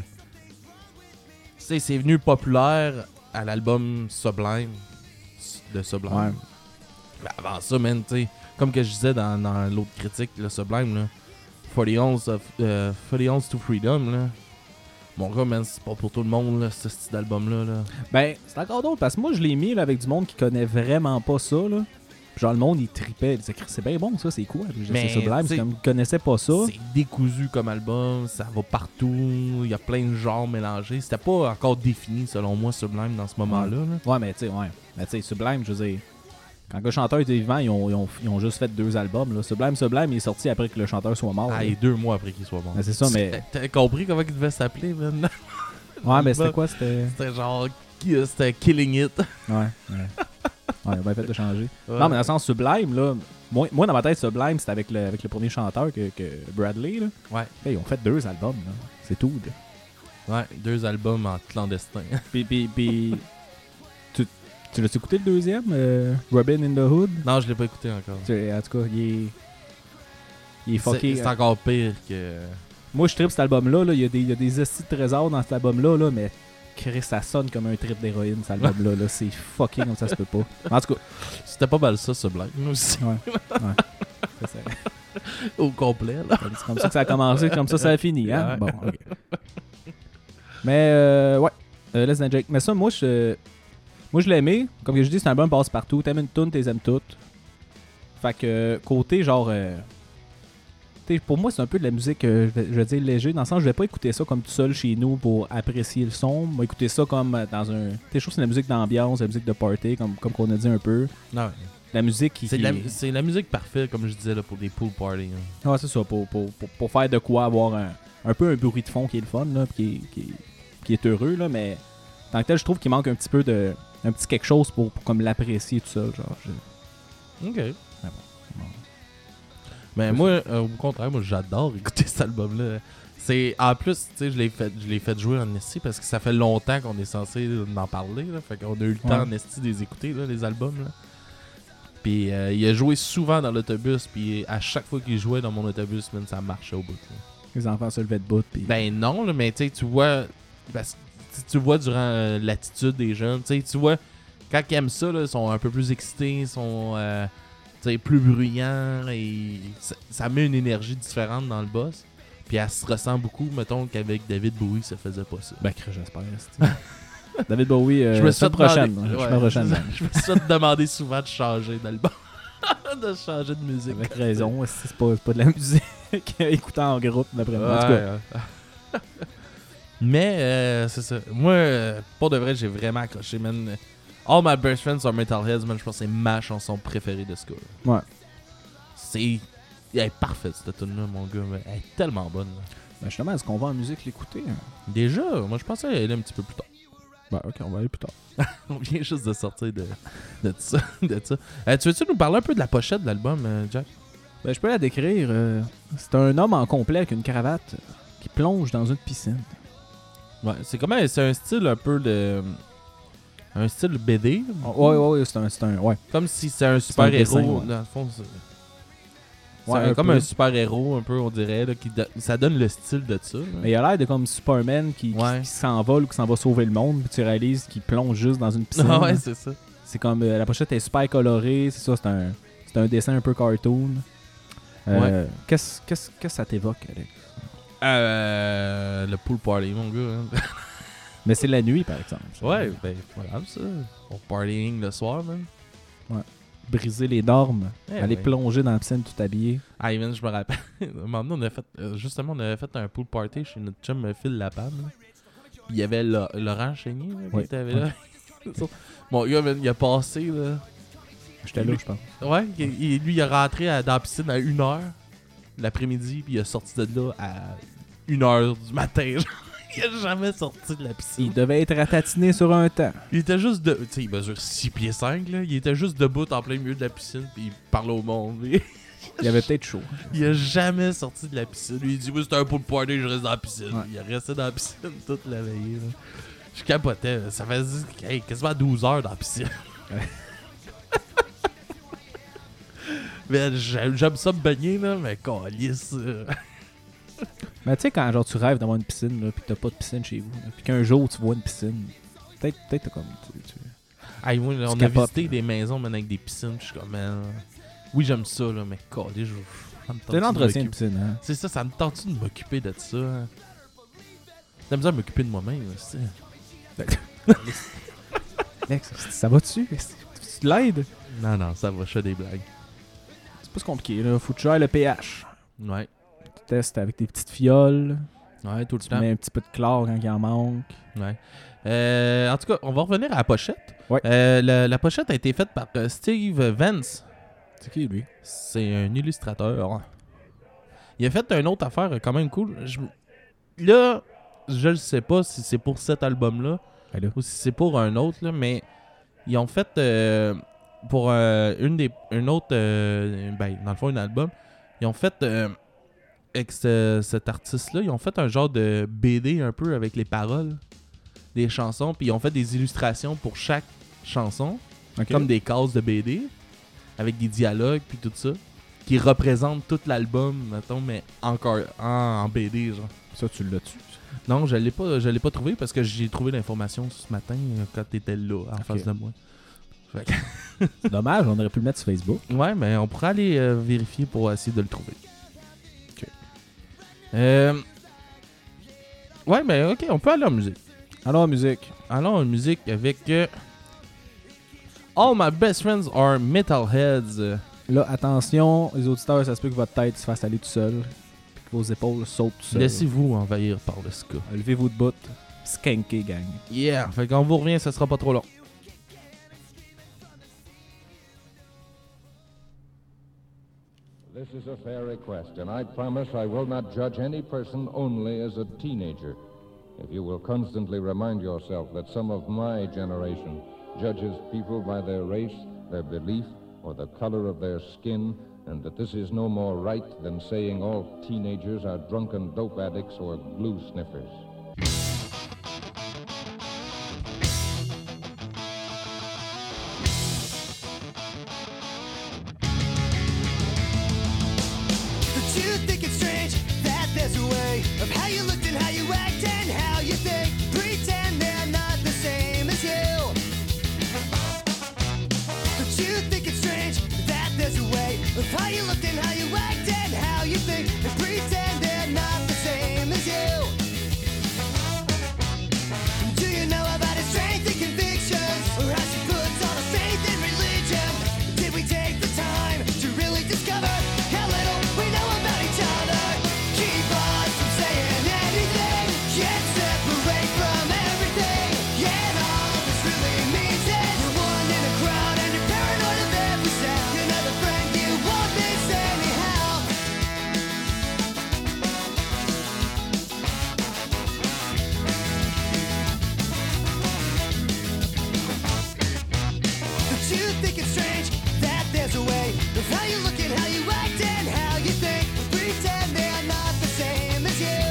[SPEAKER 2] tu sais, c'est venu populaire à l'album Sublime, de Sublime.
[SPEAKER 3] Ouais.
[SPEAKER 2] Mais avant ça, man, tu sais, comme que je disais dans, dans l'autre critique, le Sublime, là, forty ounces of, euh, forty ounces to Freedom, là. Mon gars, man, c'est pas pour tout le monde, là, ce style d'album-là, là.
[SPEAKER 3] Ben, c'est encore d'autre parce que moi, je l'ai mis là, avec du monde qui connaît vraiment pas ça. Là. Puis genre, le monde, il tripait. Il disait, c'est bien bon, ça, c'est quoi? Puis
[SPEAKER 2] Mais,
[SPEAKER 3] c'est Sublime,
[SPEAKER 2] t'sais,
[SPEAKER 3] c'est comme ils connaissaient pas ça.
[SPEAKER 2] C'est décousu comme album, ça va partout, il y a plein de genres mélangés. C'était pas encore défini, selon moi, Sublime, dans ce moment-là. là.
[SPEAKER 3] Ouais, mais tu sais, ouais. Mais tu sais, Sublime, je veux dire, quand le chanteur était vivant, ils ont, ils ont, ils ont juste fait deux albums. Là. Sublime, Sublime, il est sorti après que le chanteur soit mort.
[SPEAKER 2] Ah,
[SPEAKER 3] là.
[SPEAKER 2] et deux mois après qu'il soit mort.
[SPEAKER 3] Ben, c'est ça, mais-
[SPEAKER 2] T'as compris comment il devait s'appeler, man?
[SPEAKER 3] Ouais, mais c'était quoi? C'était.
[SPEAKER 2] C'était genre... qui- C'était Killing It.
[SPEAKER 3] Ouais, ouais. Ouais, bien fait de changer.
[SPEAKER 2] Ouais.
[SPEAKER 3] Non, mais dans le sens Sublime, là, moi, moi dans ma tête, Sublime, c'était avec le, avec le premier chanteur que, que Bradley. Là.
[SPEAKER 2] Ouais,
[SPEAKER 3] Hey, ils ont fait deux albums, là. C'est tout. Là.
[SPEAKER 2] ouais, deux albums en clandestin.
[SPEAKER 3] Puis, puis, puis tu, tu l'as écouté le deuxième, euh, Robin in the Hood?
[SPEAKER 2] Non, je l'ai pas écouté encore.
[SPEAKER 3] Tu- En tout cas, il est. Il est
[SPEAKER 2] C'est
[SPEAKER 3] fucké.
[SPEAKER 2] c'est encore pire que...
[SPEAKER 3] Moi, je tripe cet album-là. là. Il y a des, il y a des hosties de trésors dans cet album-là, là, mais Chris, ça sonne comme un trip d'héroïne, cet album-là. Là. C'est fucking comme ça se peut pas. En tout cas,
[SPEAKER 2] C'était pas mal ça, Sublime, aussi.
[SPEAKER 3] ouais. ouais. Ça, c'est-
[SPEAKER 2] Au complet, là.
[SPEAKER 3] C'est comme ça que ça a commencé, comme ça ça a fini, hein?
[SPEAKER 2] Ouais.
[SPEAKER 3] Bon, ok. Mais, euh, ouais, euh, Less Than Jake. Mais ça, moi, je moi, je l'ai aimé. Comme je dis, c'est un album passe partout. T'aimes une tune, t'es aimes toutes. Fait que, côté, genre, euh, T'sais, pour moi, c'est un peu de la musique, euh, je, vais, je vais dire léger, dans le sens je vais pas écouter ça comme tout seul chez nous pour apprécier le son. Je vais écouter ça comme euh, dans un. T'sais, je trouve que c'est la musique d'ambiance, la musique de party, comme, comme qu'on a dit un peu.
[SPEAKER 2] Non,
[SPEAKER 3] La musique qui.
[SPEAKER 2] c'est,
[SPEAKER 3] qui...
[SPEAKER 2] la, c'est la musique parfaite, comme je disais, là, pour des pool parties. Hein.
[SPEAKER 3] Ah, c'est ça, pour, pour, pour, pour faire de quoi avoir un, un peu un bruit de fond qui est le fun, là, qui, est, qui, est, qui est heureux, là, mais tant que tel, je trouve qu'il manque un petit peu de. Un petit quelque chose pour, pour comme l'apprécier tout seul. Genre, je...
[SPEAKER 2] Ok.
[SPEAKER 3] Mais bon, bon.
[SPEAKER 2] Mais moi, euh, au contraire, moi j'adore écouter cet album-là. C'est en plus, tu sais, je l'ai fait, je l'ai fait jouer en esti parce que ça fait longtemps qu'on est censé en parler. Là, fait qu'on a eu le temps
[SPEAKER 3] Ouais.
[SPEAKER 2] en esti de les écouter, là, les albums. Là. Puis euh, il a joué souvent dans l'autobus, puis à chaque fois qu'il jouait dans mon autobus, man, ça marchait au bout. Là.
[SPEAKER 3] Les enfants se levaient de bout. Pis...
[SPEAKER 2] Ben non, là, mais tu sais, tu vois, parce que tu- tu vois durant euh, l'attitude des jeunes, tu sais, tu vois, quand ils aiment ça, là, ils sont un peu plus excités, ils sont euh, tu sais, plus bruyants, et ça, ça met une énergie différente dans le boss. Puis elle se ressent beaucoup, mettons, qu'avec David Bowie, ça faisait pas ça.
[SPEAKER 3] Ben, que j'espère. c'est- David Bowie, euh,
[SPEAKER 2] je me suis
[SPEAKER 3] semaine
[SPEAKER 2] fait
[SPEAKER 3] prochaine.
[SPEAKER 2] demander-
[SPEAKER 3] hein,
[SPEAKER 2] ouais,
[SPEAKER 3] semaine prochaine.
[SPEAKER 2] c'est ça. Je me suis fait demander souvent de changer d'album. de changer de musique.
[SPEAKER 3] Avec raison, c'est pas, c'est pas de la musique écouter en groupe, d'après moi. En tout cas,
[SPEAKER 2] Ouais, ouais. Mais euh, c'est ça. Moi, euh, pour de vrai, j'ai vraiment accroché, man. All My Best Friends Are Metalheads, man. Je pense que c'est ma chanson préférée de ce gars.
[SPEAKER 3] Ouais.
[SPEAKER 2] C'est. Elle est parfaite, cette tune-là, mon gars. Mais elle est tellement bonne. Là.
[SPEAKER 3] ben justement, est-ce qu'on va en musique l'écouter? hein?
[SPEAKER 2] Déjà, moi, je pensais aller un petit peu plus tard.
[SPEAKER 3] Ben, ok, on va aller plus tard.
[SPEAKER 2] On vient juste de sortir de, de ça. De ça. Euh, tu veux-tu nous parler un peu de la pochette de l'album, euh, Jack?
[SPEAKER 3] Ben, je peux la décrire. euh, c'est un homme en complet avec une cravate euh, qui plonge dans une piscine.
[SPEAKER 2] Ouais, c'est comment. C'est un style un peu de. Un style B D.
[SPEAKER 3] Oh, ouais, ouais, ouais, c'est un, c'est un. Ouais.
[SPEAKER 2] Comme si c'est un super
[SPEAKER 3] dessin,
[SPEAKER 2] héros.
[SPEAKER 3] ouais.
[SPEAKER 2] Dans le fond, c'est. C'est
[SPEAKER 3] Ouais,
[SPEAKER 2] un-
[SPEAKER 3] un
[SPEAKER 2] comme
[SPEAKER 3] peu.
[SPEAKER 2] un super héros, un peu, on dirait. Là, qui do- ça donne le style de ça. là.
[SPEAKER 3] Mais il a l'air de comme Superman qui, qui-
[SPEAKER 2] Ouais.
[SPEAKER 3] qui s'envole ou qui s'en va sauver le monde, puis tu réalises qu'il plonge juste dans une piscine.
[SPEAKER 2] Ah ouais, c'est ça.
[SPEAKER 3] C'est comme euh, la pochette est super colorée, c'est ça, c'est un, c'est un dessin un peu cartoon. Euh, Qu'est-ce qu'est-ce que ça t'évoque, Alex?
[SPEAKER 2] Euh, le pool party, mon gars. hein.
[SPEAKER 3] Mais c'est la nuit, par exemple.
[SPEAKER 2] Ouais, ben, voilà ça. On partying le soir, man.
[SPEAKER 3] Briser les normes,
[SPEAKER 2] Eh
[SPEAKER 3] aller
[SPEAKER 2] ouais.
[SPEAKER 3] plonger dans la piscine tout habillé.
[SPEAKER 2] Ah, man, je me rappelle. À un moment donné, on a fait, euh, justement, on avait fait un pool party chez notre chum euh, Phil Lapam. là. Puis il y avait Lo- Laurent Chénier là, qui
[SPEAKER 3] Ouais,
[SPEAKER 2] était là. Mon gars, man, il a passé, là.
[SPEAKER 3] J'étais là, je pense.
[SPEAKER 2] Ouais, il- il- lui, il est rentré à- dans la piscine à une heure l'après-midi, puis il est sorti de là à une heure du matin. genre. Il a jamais sorti de la piscine.
[SPEAKER 3] Il devait être ratatiné sur un temps.
[SPEAKER 2] Il était juste de. Tu sais, il mesure six pieds cinq, là. Il était juste debout en plein milieu de la piscine, puis il parlait au monde.
[SPEAKER 3] Il avait peut-être chaud.
[SPEAKER 2] Il a jamais sorti de la piscine. Lui, il dit, oui, c'était un pool party, je reste dans la piscine.
[SPEAKER 3] Ouais.
[SPEAKER 2] Il est resté dans la piscine toute la veillée, là. Je capotais, là. Ça faisait hey, quasiment douze heures dans la piscine.
[SPEAKER 3] Ouais.
[SPEAKER 2] Mais j'aime j'aime ça me baigner, là, mais calisse. euh.
[SPEAKER 3] Mais tu sais, quand genre tu rêves d'avoir une piscine, là, puis que t'as pas de piscine chez vous, là, puis qu'un jour tu vois une piscine, peut-être peut-être t'as comme. Tu, tu...
[SPEAKER 2] Hey, moi, on a
[SPEAKER 3] capotes,
[SPEAKER 2] visité
[SPEAKER 3] là.
[SPEAKER 2] des maisons maintenant avec des piscines, puis je suis comme, man, oui, j'aime ça, là, mais calisse, je. ça me tente
[SPEAKER 3] C'est l'entretien de
[SPEAKER 2] m'occuper-
[SPEAKER 3] piscine, hein?
[SPEAKER 2] C'est ça, ça me tente-tu de m'occuper de ça? hein? J'ai besoin de m'occuper de moi-même, là, c'est.
[SPEAKER 3] Alex, ça va dessus? Tu l'aides?
[SPEAKER 2] Non, non, ça va, je fais des blagues.
[SPEAKER 3] C'est pas si compliqué, là. Faut que tu gères le pH.
[SPEAKER 2] Ouais.
[SPEAKER 3] Tu testes avec tes petites fioles.
[SPEAKER 2] Ouais, tout le
[SPEAKER 3] Tu
[SPEAKER 2] temps.
[SPEAKER 3] mets un petit peu de chlore quand il en manque.
[SPEAKER 2] Ouais. Euh, en tout cas, on va revenir à la pochette.
[SPEAKER 3] Ouais.
[SPEAKER 2] Euh, la, la pochette a été faite par euh, Steve Vance.
[SPEAKER 3] C'est qui, lui?
[SPEAKER 2] C'est un illustrateur. Il a fait une autre affaire euh, quand même cool. Je- Là, je ne sais pas si c'est pour cet album-là
[SPEAKER 3] Ben là.
[SPEAKER 2] ou si c'est pour un autre, là, mais ils ont fait euh, pour euh, une des une autre euh, ben, dans le fond un album, ils ont fait euh, avec ce- cet artiste-là, ils ont fait un genre de B D un peu avec les paroles des chansons, puis ils ont fait des illustrations pour chaque chanson,
[SPEAKER 3] Ok.
[SPEAKER 2] comme des cases de B D, avec des dialogues puis tout ça, qui représentent tout l'album, mettons, mais encore en, en B D, genre.
[SPEAKER 3] Ça, tu l'as-tu?
[SPEAKER 2] Non, je l'ai pas, je l'ai pas trouvé parce que j'ai trouvé l'information ce matin euh, quand t'étais là, en
[SPEAKER 3] Ok.
[SPEAKER 2] face de moi. Fait que-
[SPEAKER 3] C'est dommage, on aurait pu le mettre sur Facebook.
[SPEAKER 2] ouais, mais on pourra aller euh, vérifier pour essayer de le trouver.
[SPEAKER 3] Ok.
[SPEAKER 2] Euh... Ouais, mais ok, on peut aller en musique.
[SPEAKER 3] Alors, en musique.
[SPEAKER 2] Allons en musique avec euh, All My Best Friends Are Metalheads. Euh,
[SPEAKER 3] Là, attention, les auditeurs, ça se peut que votre tête se fasse aller tout seul, puis que vos épaules sautent tout seul.
[SPEAKER 2] Laissez-vous envahir par le ska.
[SPEAKER 3] Levez-vous de bout, skankez, gang.
[SPEAKER 2] Yeah! Fait qu'on vous revient, ça sera pas trop long.
[SPEAKER 5] This is a fair request, and I promise I will not judge any person only as a teenager. If you will constantly remind yourself that some of my generation judges people by their race, their belief, or the color of their skin, and that this is no more right than saying all teenagers are drunken dope addicts or glue sniffers.
[SPEAKER 4] But you think it's strange that there's a way of how you looked and how you act and how you think. Pretend they're not the same as you. But you think it's strange that there's a way of how you looked and how you act and how you think. And pretend they're not the same as you. Do you know about his strength and convictions, or how she puts all her faith in religion? Did we take the time to really discover how little we know about each other? Keep us from saying anything, yet separate from everything. Yeah, and all this really means is you're one in a crowd and you're paranoid of every sound. Another friend you won't miss anyhow. But you think it's strange that there's a way of how you look and how you act and how you think. Pretend they're not the same as you.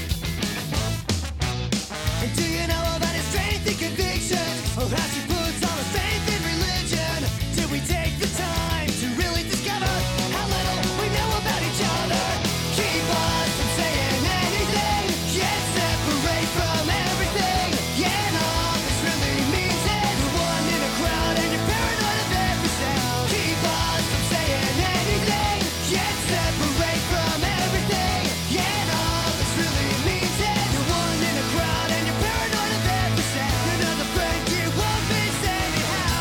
[SPEAKER 4] And do you know about his strength and convictions, or how she puts all her faith in religion? Did we take the time to really discover how little we know about each other? Keep us from saying anything, yet separate from everything. Yeah, and all this really means is you're one in a crowd and you're paranoid of every sound. Keep us from saying anything, yet separate from everything. Yeah, and all this really means is you're one in a crowd and you're paranoid of every sound. Another friend you won't miss anyhow.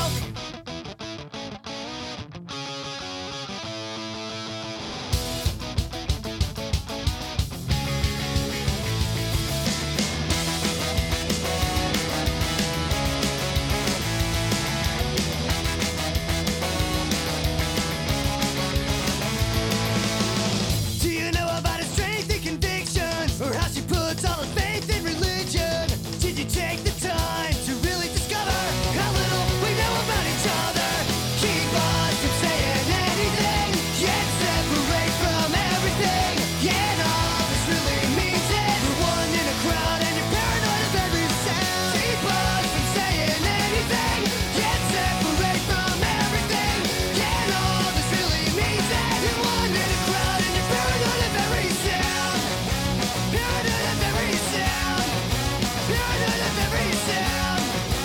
[SPEAKER 4] Do you know about his strength and convictions, or how she puts all her faith in religion? Did you take the time to really discover how little we know about each other? Keep us from saying anything, yet separate from everything. Yeah, and all this really means is you're one in a crowd and you're paranoid of every sound. Keep us from saying anything, yet separate from everything. Yeah, and all this really means is you're one in a crowd and you're paranoid of every sound. Paranoid of every sound. Paranoid of every sound.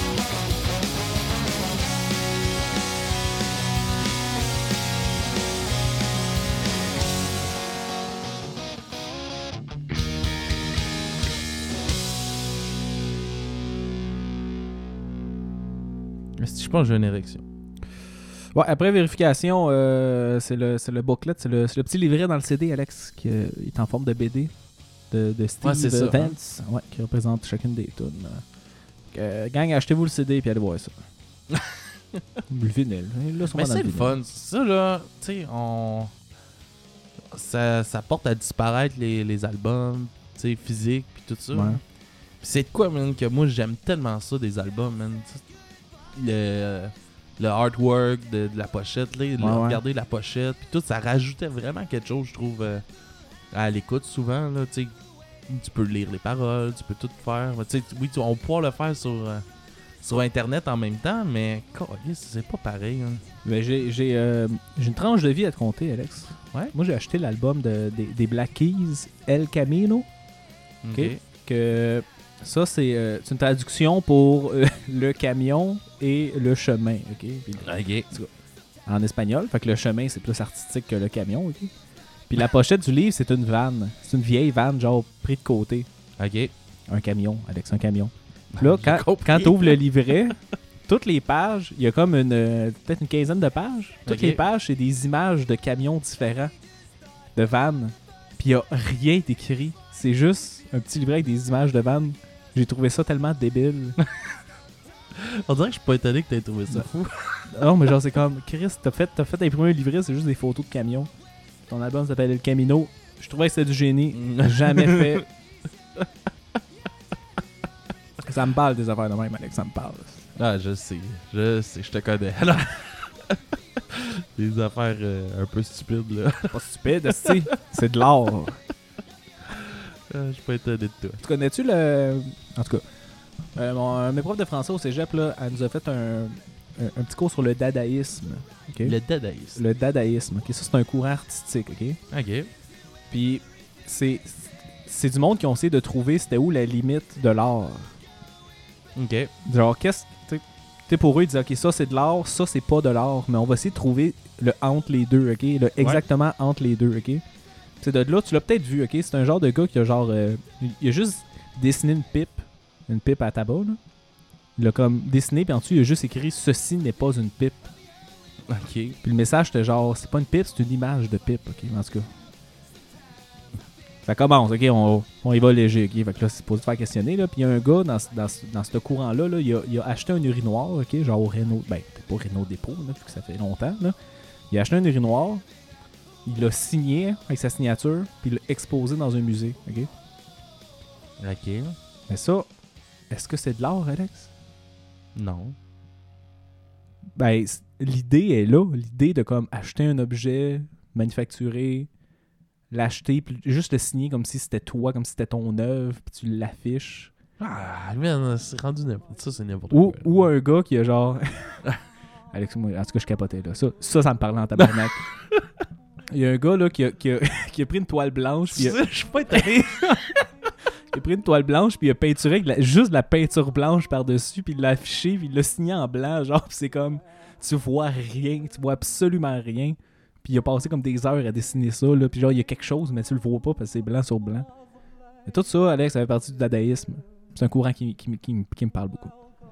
[SPEAKER 2] Je pense que j'ai une érection.
[SPEAKER 3] Ouais, après vérification, euh, c'est le, c'est le booklet, c'est le, c'est le petit livret dans le C D, Alex, qui euh, est en forme de B D de, de Steve
[SPEAKER 2] Ouais, c'est ça,
[SPEAKER 3] Vance, ouais, qui représente chacune des tunes. Euh, gang, achetez-vous le C D et allez voir ça. Le vinyle. Là,
[SPEAKER 2] Mais c'est le fun. Ça, là, tu sais, on. Ça, ça porte à disparaître les, les albums, tu sais, physiques, puis tout ça.
[SPEAKER 3] Ouais.
[SPEAKER 2] Puis c'est de quoi, man, que moi, j'aime tellement ça, des albums, man. Le, le artwork de, de la pochette, là,
[SPEAKER 3] Ouais,
[SPEAKER 2] le-
[SPEAKER 3] ouais.
[SPEAKER 2] regarder la pochette, puis tout, ça rajoutait vraiment quelque chose, je trouve, euh, à l'écoute souvent, là, tu sais. Tu peux lire les paroles, tu peux tout faire. Tu sais, oui, tu- on peut pouvoir le faire sur, euh, sur Internet en même temps, mais câlisse, c'est pas pareil. Hein.
[SPEAKER 3] Mais j'ai, j'ai, euh, j'ai une tranche de vie à te compter, Alex.
[SPEAKER 2] Ouais.
[SPEAKER 3] Moi, j'ai acheté l'album de, des, des Black Keys, El Camino.
[SPEAKER 2] Ok.
[SPEAKER 3] Ok. Que ça, c'est, euh, c'est une traduction pour euh, le camion et le chemin. Ok. Puis,
[SPEAKER 2] Ok.
[SPEAKER 3] en espagnol. Fait que le chemin, c'est plus artistique que le camion. Ok. Puis la pochette du livre, c'est une vanne. C'est une vieille vanne, genre pris de côté.
[SPEAKER 2] Ok.
[SPEAKER 3] Un camion, Alex, un camion. Puis là,
[SPEAKER 2] J'ai
[SPEAKER 3] quand,
[SPEAKER 2] compris.
[SPEAKER 3] quand tu ouvres le livret, toutes les pages, il y a comme une euh, peut-être une quinzaine de pages. Toutes
[SPEAKER 2] Ok.
[SPEAKER 3] les pages, c'est des images de camions différents, de vannes. Puis il y a rien d'écrit. C'est juste un petit livret avec des images de vannes. J'ai trouvé ça tellement débile.
[SPEAKER 2] On dirait que je suis pas étonné que t'aies trouvé ça fou.
[SPEAKER 3] Non, mais genre, c'est comme, Chris, t'as fait, t'as fait imprimer un livret, c'est juste des photos de camions. Ton album s'appelle El Camino. Je trouvais que c'était du génie. Jamais fait. Ça me parle des affaires de même, Alex, ça me parle.
[SPEAKER 2] Ah, je sais. Je sais, je te connais. Alors, des affaires euh, un peu stupides, là.
[SPEAKER 3] Pas stupide, c'est c'est de l'art.
[SPEAKER 2] Ah, je suis pas étonné de toi.
[SPEAKER 3] Tu connais-tu le. En tout cas, euh, mon, euh, mes profs de français au cégep, là, elle nous a fait un, un, un petit cours sur le dadaïsme. ok?
[SPEAKER 2] Le dadaïsme.
[SPEAKER 3] Le dadaïsme. ok? Ça, c'est un courant artistique. ok?
[SPEAKER 2] Ok.
[SPEAKER 3] Puis, c'est c'est du monde qui ont essayé de trouver c'était où la limite de l'art.
[SPEAKER 2] Ok.
[SPEAKER 3] Genre, qu'est-ce que. Tu sais, pour eux, ils disaient, OK, ça c'est de l'art, ça c'est pas de l'art, mais on va essayer de trouver le entre les deux, OK? Le exactement entre les deux, OK? Tu sais, de là, tu l'as peut-être vu, OK? C'est un genre de gars qui a genre. Euh, il a juste dessiné une pipe, une pipe à tabac, là. Il a comme dessiné, puis en dessous, il a juste écrit ceci n'est pas une pipe.
[SPEAKER 2] Ok.
[SPEAKER 3] Puis le message, c'était genre, c'est pas une pipe, c'est une image de pipe, OK? En tout cas. Ça commence, OK? On, on y va léger, OK? Fait que là, c'est pour se faire questionner, là. Puis il y a un gars dans, ce- dans, ce- dans ce courant-là, là, il, a, il a acheté un urinoir, OK? Genre au Renault. Ben, peut-être pas au Renault Dépôt, là, vu que ça fait longtemps, là. Il a acheté un urinoir, il l'a signé avec sa signature, puis il l'a exposé dans un musée, OK?
[SPEAKER 2] Ok.
[SPEAKER 3] Mais ça, est-ce que c'est de l'art, Alex?
[SPEAKER 2] Non.
[SPEAKER 3] Ben, c- l'idée est là. L'idée de comme acheter un objet manufacturé, l'acheter, puis juste le signer comme si c'était toi, comme si c'était ton œuvre, puis tu l'affiches.
[SPEAKER 2] Ah, man, c'est rendu n'importe ça, c'est n'importe
[SPEAKER 3] Ou,
[SPEAKER 2] quoi. là.
[SPEAKER 3] ou un gars qui a genre. Alex, moi, en tout cas, je capotais là. Ça, ça, ça me parlait en tabarnak. Il y a un gars là qui a, qui a, qui a pris une toile blanche, puis il a,
[SPEAKER 2] Je suis pas étonné.
[SPEAKER 3] il a pris une toile blanche, puis il a peinturé avec la- juste de la peinture blanche par-dessus, puis il l'a affiché, puis il l'a signé en blanc, genre, puis c'est comme. Tu vois rien, tu vois absolument rien. Puis il a passé comme des heures à dessiner ça, là, puis genre, il y a quelque chose, mais tu le vois pas parce que c'est blanc sur blanc. Et tout ça, Alex, ça fait partie du dadaïsme. C'est un courant qui, qui, qui, qui me parle beaucoup.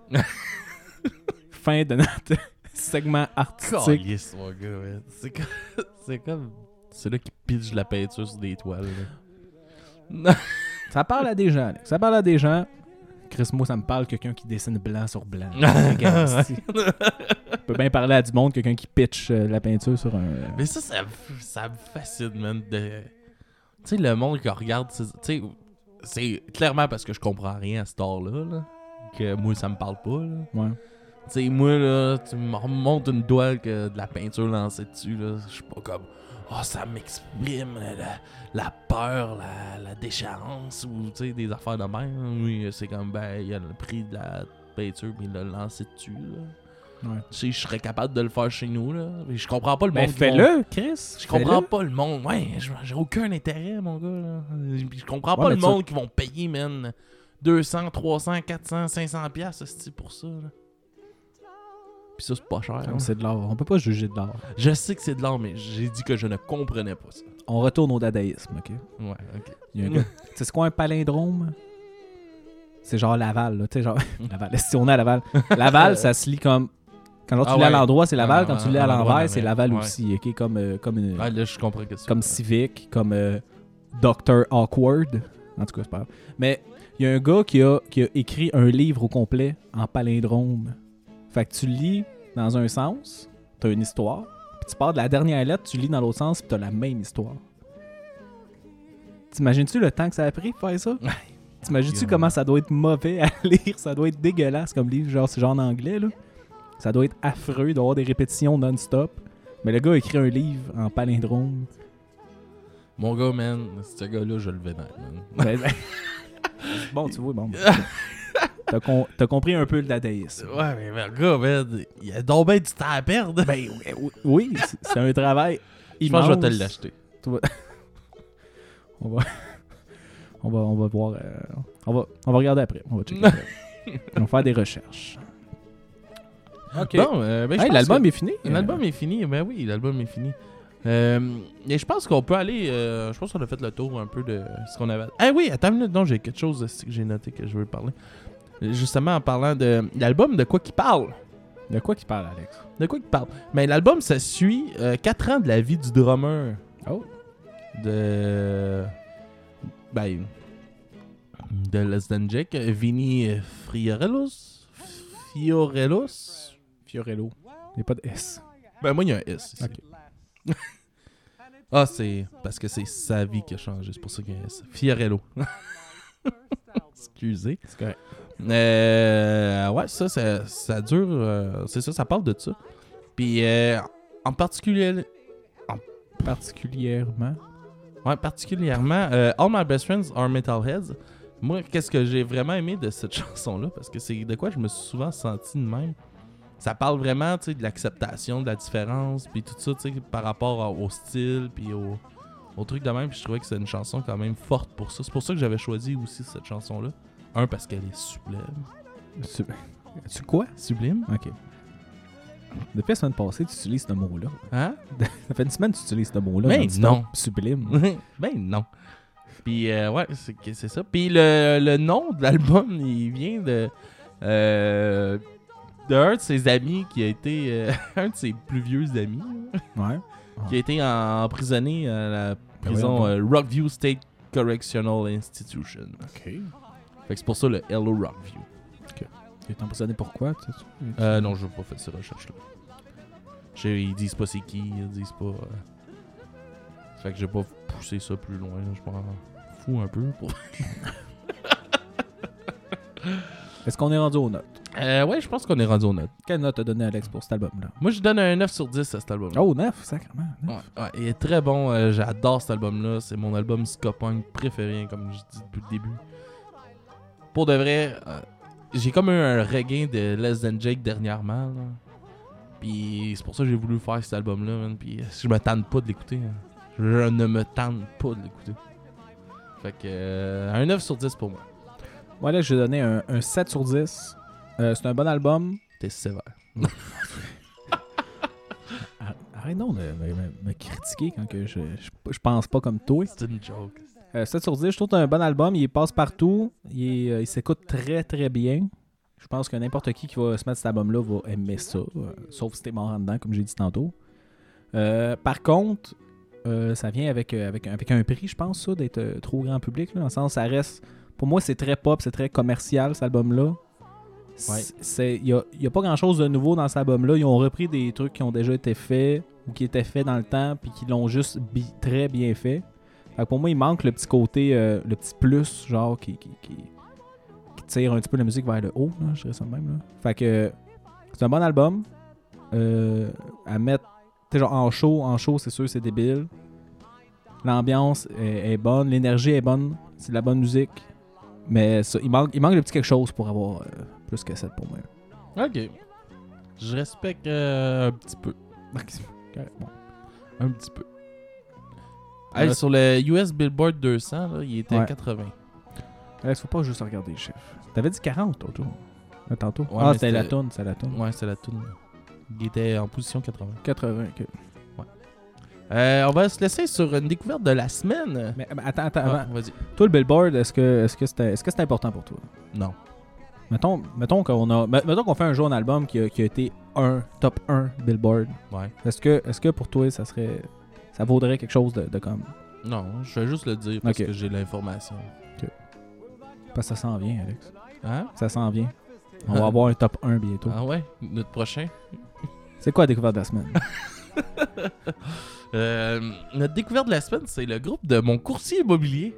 [SPEAKER 3] Fin de notre segment artistique.
[SPEAKER 2] Calisse, mon gars, man. C'est comme. C'est comme. C'est là qui pitch la peinture sur des toiles. là.
[SPEAKER 3] Ça parle à des gens, Alex. Ça parle à des gens. Chris, moi, ça me parle quelqu'un qui dessine blanc sur blanc. Regarde, si. Je peux bien parler à du monde, quelqu'un qui pitch euh, la peinture sur un... euh,
[SPEAKER 2] Mais ça, ça, me- ça me fascine, man. De... Tu sais, le monde qui regarde. Tu sais, c'est clairement parce que je comprends rien à cet art-là. Là, que moi, ça me parle pas. Là.
[SPEAKER 3] Ouais.
[SPEAKER 2] Tu sais, moi, là, tu me remontes une toile que de la peinture lancée dessus, là. Je suis pas comme. Oh, ça m'exprime la, la peur, la, la déchéance, ou tu sais, des affaires de même. Oui, c'est comme, ben, il a le prix de la peinture, puis il l'a lancé dessus, là.
[SPEAKER 3] Ouais.
[SPEAKER 2] Tu sais, je serais capable de le faire chez nous, là. Mais je comprends pas le
[SPEAKER 3] Ben
[SPEAKER 2] monde. qui
[SPEAKER 3] fais-le, Chris.
[SPEAKER 2] vont- Je comprends
[SPEAKER 3] Fais-le.
[SPEAKER 2] pas le monde. Ouais, j'ai j'ai aucun intérêt, mon gars, là. Puis Je comprends
[SPEAKER 3] Ouais,
[SPEAKER 2] pas
[SPEAKER 3] mais
[SPEAKER 2] le
[SPEAKER 3] ça-
[SPEAKER 2] monde qui vont payer, man, deux cents, trois cents, quatre cents, cinq cents piastres, c'est pour ça, là. Puis ça, c'est pas cher.
[SPEAKER 3] Non,
[SPEAKER 2] hein.
[SPEAKER 3] c'est de l'art. On peut pas juger de l'art.
[SPEAKER 2] Je sais que c'est de l'art, mais j'ai dit que je ne comprenais pas ça.
[SPEAKER 3] On retourne au dadaïsme, OK?
[SPEAKER 2] Ouais, ok.
[SPEAKER 3] Il y a un gars... Tu sais, c'est quoi un palindrome? C'est genre Laval, là. Tu sais, genre... Laval. Si on est à Laval. Laval, ça se lit comme... Quand l'autre
[SPEAKER 2] Ah
[SPEAKER 3] tu lis à
[SPEAKER 2] ouais.
[SPEAKER 3] l'endroit, c'est Laval.
[SPEAKER 2] Ah,
[SPEAKER 3] Quand tu
[SPEAKER 2] ah,
[SPEAKER 3] lis à
[SPEAKER 2] à l'endroit,
[SPEAKER 3] l'envers, c'est
[SPEAKER 2] ouais.
[SPEAKER 3] Laval
[SPEAKER 2] Ouais.
[SPEAKER 3] aussi, OK? Comme, euh, comme, une...
[SPEAKER 2] Ouais, là, je comprends que tu
[SPEAKER 3] comme Civic, comme euh, docteur Awkward. En tout cas, c'est pas grave. Mais il y a un gars qui a, qui a écrit un livre au complet en palindrome. Fait que tu lis dans un sens, t'as une histoire, puis tu pars de la dernière lettre, tu lis dans l'autre sens, puis t'as la même histoire. T'imagines-tu le temps que ça a pris pour faire ça? T'imagines-tu
[SPEAKER 2] Yeah.
[SPEAKER 3] comment ça doit être mauvais à lire? Ça doit être dégueulasse comme livre, genre c'est genre en anglais, là. Ça doit être affreux d'avoir des répétitions non-stop. Mais le gars a écrit un livre en palindrome.
[SPEAKER 2] Mon gars, man, ce gars-là, je le vénère, man.
[SPEAKER 3] Ben, ben. Bon, tu vois, bon. ben, T'as con- t'as compris un peu le dadaïsme.
[SPEAKER 2] Ouais, mais mon gars, man, il y a donc bien du temps à perdre.
[SPEAKER 3] Ben oui, oui, c'est- c'est un travail
[SPEAKER 2] je
[SPEAKER 3] immense.
[SPEAKER 2] pense que je vais te l'acheter.
[SPEAKER 3] Tu vas- on va, on va, on va voir, euh, on va, on va regarder après. On va checker après. On va faire des recherches. Ok.
[SPEAKER 2] Bon, euh, ben, je
[SPEAKER 3] Hey,
[SPEAKER 2] pense
[SPEAKER 3] l'album
[SPEAKER 2] que-
[SPEAKER 3] est fini.
[SPEAKER 2] L'album est fini, ben oui, l'album est fini. Euh, et je pense qu'on peut aller. euh, je pense qu'on a fait le tour un peu de ce qu'on avait. Ah oui, attends une minute, non, j'ai quelque chose de- que j'ai noté que je veux parler. Justement, en parlant de l'album, de quoi qu'il parle.
[SPEAKER 3] De quoi qu'il parle, Alex?
[SPEAKER 2] De quoi il parle? Mais l'album, ça suit quatre ans de la vie du drummer.
[SPEAKER 3] Oh.
[SPEAKER 2] De... Ben... De Less Than Jake, Vinny Fiorelos. Fiorelos?
[SPEAKER 3] Fiorello. Il n'y a pas de S.
[SPEAKER 2] Ben moi, il y a un S ici.
[SPEAKER 3] Ok.
[SPEAKER 2] Ah, c'est parce que c'est sa vie qui a changé. C'est pour ça qu'il y a un S. Fiorello. Excusez.
[SPEAKER 3] C'est correct.
[SPEAKER 2] Euh, ouais, ça, ça, ça dure. Euh, c'est ça, ça parle de ça. Puis, euh, en particulier.
[SPEAKER 3] Particulièrement.
[SPEAKER 2] Ouais, particulièrement. Euh, All My Best Friends Are Metalheads. Moi, qu'est-ce que j'ai vraiment aimé de cette chanson-là? Parce que c'est de quoi je me suis souvent senti de même. Ça parle vraiment, tu sais, de l'acceptation, de la différence, puis tout ça, tu sais, par rapport à- au style, puis au, au truc de même. Puis je trouvais que c'est une chanson quand même forte pour ça. C'est pour ça que j'avais choisi aussi cette chanson-là. Un, parce qu'elle est sublime.
[SPEAKER 3] Tu... tu quoi?
[SPEAKER 2] Sublime?
[SPEAKER 3] Ok. Depuis la semaine passée, tu utilises ce mot-là.
[SPEAKER 2] Hein?
[SPEAKER 3] Ça fait une semaine que tu utilises ce mot-là.
[SPEAKER 2] Ben
[SPEAKER 3] non-stop.
[SPEAKER 2] non.
[SPEAKER 3] Sublime.
[SPEAKER 2] Ben non. Puis euh, ouais, c'est, que c'est ça. Puis le, le nom de l'album, il vient de euh, d'un de ses amis qui a été euh, un de ses plus vieux amis,
[SPEAKER 3] Ouais.
[SPEAKER 2] qui a été en- emprisonné à la prison
[SPEAKER 3] ouais,
[SPEAKER 2] euh, Rockview State Correctional Institution.
[SPEAKER 3] Ok.
[SPEAKER 2] Fait que c'est pour ça le Hello Rockview.
[SPEAKER 3] Tu es emprisonné pourquoi? Tu sais, tu-
[SPEAKER 2] Euh, non, je n'ai pas fait ces recherches-là. J'ai- Ils disent pas c'est qui, ils disent pas. euh. Fait que j'ai pas poussé ça plus loin. là. Je m'en fous un peu. Pour...
[SPEAKER 3] Est-ce qu'on est rendu aux notes?
[SPEAKER 2] Euh, ouais, je pense qu'on est rendu aux notes.
[SPEAKER 3] Quelle note t'as donné Alex pour cet album-là?
[SPEAKER 2] Moi, je donne un neuf sur dix à cet album.
[SPEAKER 3] Oh, neuf, sacrément.
[SPEAKER 2] Ouais,
[SPEAKER 3] neuf.
[SPEAKER 2] ouais, il est très bon. euh, J'adore cet album-là. C'est mon album ska punk préféré, comme je dis depuis le début. Pour de vrai, euh, j'ai comme eu un regain de Less Than Jake dernièrement. là. Puis c'est pour ça que j'ai voulu faire cet album-là. man. Puis je me tente pas de l'écouter. hein. Je ne me tente pas de l'écouter. Fait que euh, un neuf sur dix pour moi.
[SPEAKER 3] Moi, Alex, j'ai donné un, un sept sur dix. Euh, c'est un bon album.
[SPEAKER 2] T'es sévère.
[SPEAKER 3] Ar- Arrête donc de me, me- me critiquer quand que je, je, je pense pas comme toi.
[SPEAKER 2] C'est une joke.
[SPEAKER 3] Euh, sept sur dix, je trouve que c'est un bon album. Il passe partout. Il, est, euh, il s'écoute très très bien. Je pense que n'importe qui qui va se mettre cet album-là va aimer ça. euh, sauf si t'es mort en dedans, comme j'ai dit tantôt. Euh, par contre, euh, ça vient avec, euh, avec, avec un prix, je pense, ça, d'être euh, trop grand public. Là, dans le sens, ça reste. Pour moi, c'est très pop, c'est très commercial, cet album-là.
[SPEAKER 2] Ouais.
[SPEAKER 3] Il n'y a, y a pas grand-chose de nouveau dans cet album-là. Ils ont repris des trucs qui ont déjà été faits ou qui étaient faits dans le temps puis qui l'ont juste bi- très bien fait. Fait que pour moi, il manque le petit côté, euh, le petit plus, genre, qui, qui, qui, qui tire un petit peu la musique vers le haut, là, je dirais ça de même. Là. Fait que c'est un bon album. Euh, à mettre, tu sais, genre en show, en show, c'est sûr, c'est débile. L'ambiance est, est bonne, l'énergie est bonne, c'est de la bonne musique. Mais ça, il, manque, il manque le petit quelque chose pour avoir euh, plus que sept pour moi.
[SPEAKER 2] Ok. Je respecte euh, un petit peu.
[SPEAKER 3] Correct, bon.
[SPEAKER 2] Un petit peu. Hey,
[SPEAKER 3] Ouais.
[SPEAKER 2] sur le U S Billboard deux cents, là, il était à
[SPEAKER 3] Ouais.
[SPEAKER 2] quatre-vingts.
[SPEAKER 3] Alex, faut pas juste regarder les chiffres. T'avais dit quarante tantôt. Là, tantôt.
[SPEAKER 2] Ouais,
[SPEAKER 3] ah,
[SPEAKER 2] mais
[SPEAKER 3] c'était la
[SPEAKER 2] c'était-
[SPEAKER 3] toune, c'est la toune.
[SPEAKER 2] Ouais, c'est la toune. Il était en position quatre-vingts.
[SPEAKER 3] quatre-vingts, ok.
[SPEAKER 2] Euh, on va se laisser sur une découverte de la semaine.
[SPEAKER 3] Mais, mais attends, attends,
[SPEAKER 2] Ah,
[SPEAKER 3] avant.
[SPEAKER 2] vas-y.
[SPEAKER 3] Toi, le Billboard, est-ce que est-ce que c'était est-ce que c'est important pour toi?
[SPEAKER 2] Non.
[SPEAKER 3] Mettons, mettons qu'on a met- mettons qu'on fait un jour un album qui a, qui a été un top un Billboard.
[SPEAKER 2] Ouais.
[SPEAKER 3] Est-ce que est-ce que pour toi ça serait ça vaudrait quelque chose de, de comme
[SPEAKER 2] Non, je vais juste le dire parce
[SPEAKER 3] Ok.
[SPEAKER 2] que j'ai l'information.
[SPEAKER 3] parce que ça s'en vient, Alex.
[SPEAKER 2] Hein?
[SPEAKER 3] Ça s'en vient. On va avoir un top un bientôt.
[SPEAKER 2] Ah ouais? Notre prochain?
[SPEAKER 3] C'est quoi la découverte de la semaine?
[SPEAKER 2] Euh, notre découverte de la semaine, c'est le groupe de mon courtier immobilier.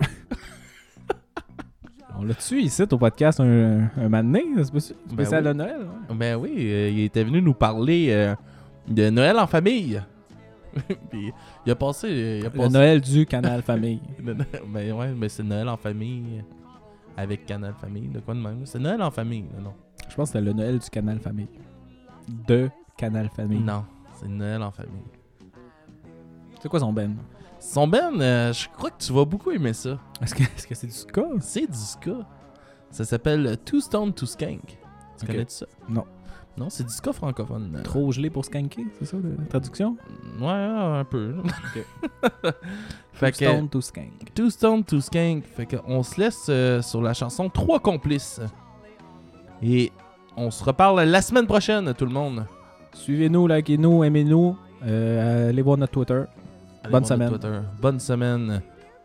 [SPEAKER 3] On l'a-tu ici au podcast un, un moment donné? C'est pas ça?
[SPEAKER 2] Ben
[SPEAKER 3] Spécial
[SPEAKER 2] oui.
[SPEAKER 3] de Noël? Ouais.
[SPEAKER 2] Ben oui, euh, il était venu nous parler euh, de Noël en famille. Puis il a passé... Il a
[SPEAKER 3] Le
[SPEAKER 2] passé
[SPEAKER 3] Noël du Canal Famille.
[SPEAKER 2] Le No- ben ouais, mais c'est Noël en famille. Avec Canal Famille, de quoi de même? C'est Noël en famille, là, non?
[SPEAKER 3] Je pense que c'était le Noël du Canal Famille. De Canal Famille.
[SPEAKER 2] Non, c'est Noël en famille.
[SPEAKER 3] C'est quoi son ben?
[SPEAKER 2] Son Ben, euh, je crois que tu vas beaucoup aimer ça.
[SPEAKER 3] Est-ce que est-ce que c'est du ska?
[SPEAKER 2] C'est du ska. Ça s'appelle Two Stone to Skank. Tu
[SPEAKER 3] Ok.
[SPEAKER 2] connais ça?
[SPEAKER 3] Non.
[SPEAKER 2] Non, c'est du ska francophone. Euh,
[SPEAKER 3] Trop gelé pour skanker, c'est ça la traduction?
[SPEAKER 2] Ouais, ouais, un peu. fait que
[SPEAKER 3] Stone to skank.
[SPEAKER 2] Two Stone to Skank. Fait que on se laisse euh, sur la chanson Trois complices. Et On se reparle la semaine prochaine, tout le monde.
[SPEAKER 3] Suivez-nous, likez-nous, aimez-nous. Euh, allez voir notre Twitter.
[SPEAKER 2] Allez
[SPEAKER 3] Bonne
[SPEAKER 2] voir
[SPEAKER 3] semaine.
[SPEAKER 2] notre Twitter. Bonne semaine.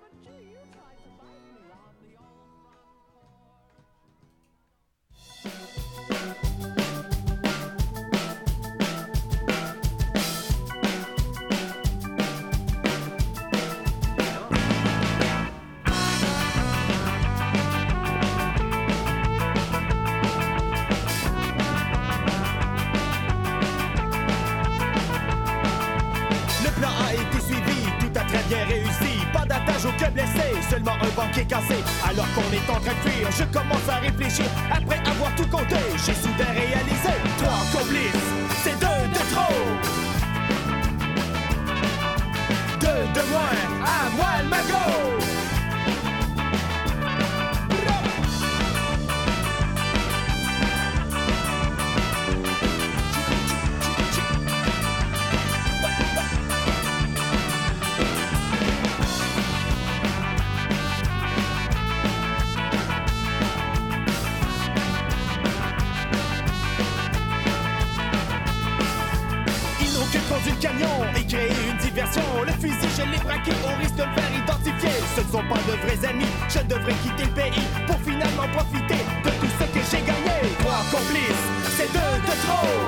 [SPEAKER 4] Le plan a été suivi, tout a très bien réussi. Pas d'attache, aucun blessé, seulement un banquier cassé. Alors qu'on est en train de fuir, je commence à réfléchir. Après avoir tout compté, j'ai soudain réalisé trois complices, c'est deux de trop. Deux de moins, à moi le magot. Du camion et créer une diversion. Le fusil, je l'ai braqué au risque de me faire identifier. Ce ne sont pas de vrais amis, je devrais quitter le pays pour finalement profiter de tout ce que j'ai gagné. Trois complices, c'est deux de trop.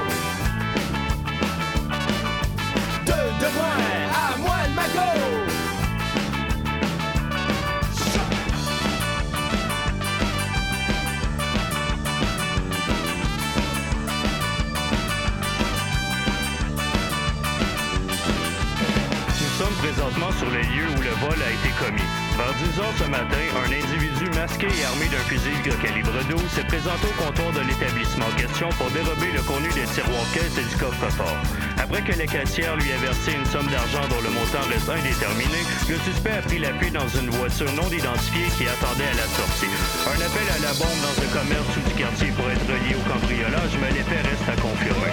[SPEAKER 4] Deux de moins, à moi le magot.
[SPEAKER 6] Nous sommes présentement sur les lieux où le vol a été commis. Vers dix heures ce matin, un individu masqué et armé d'un fusil calibre douze s'est présenté au comptoir de l'établissement en question pour dérober le contenu des tiroirs caisses et du coffre-fort. Après que la caissière lui a versé une somme d'argent dont le montant reste indéterminé, le suspect a pris la fuite dans une voiture non identifiée qui attendait à la sortie. Un appel à la bombe dans un commerce sous du quartier pourrait être relié au cambriolage, mais les faits restent à confirmer.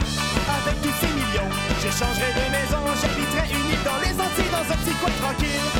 [SPEAKER 4] J'échangerai de maison, j'habiterai une île dans les Antilles dans un petit coin tranquille.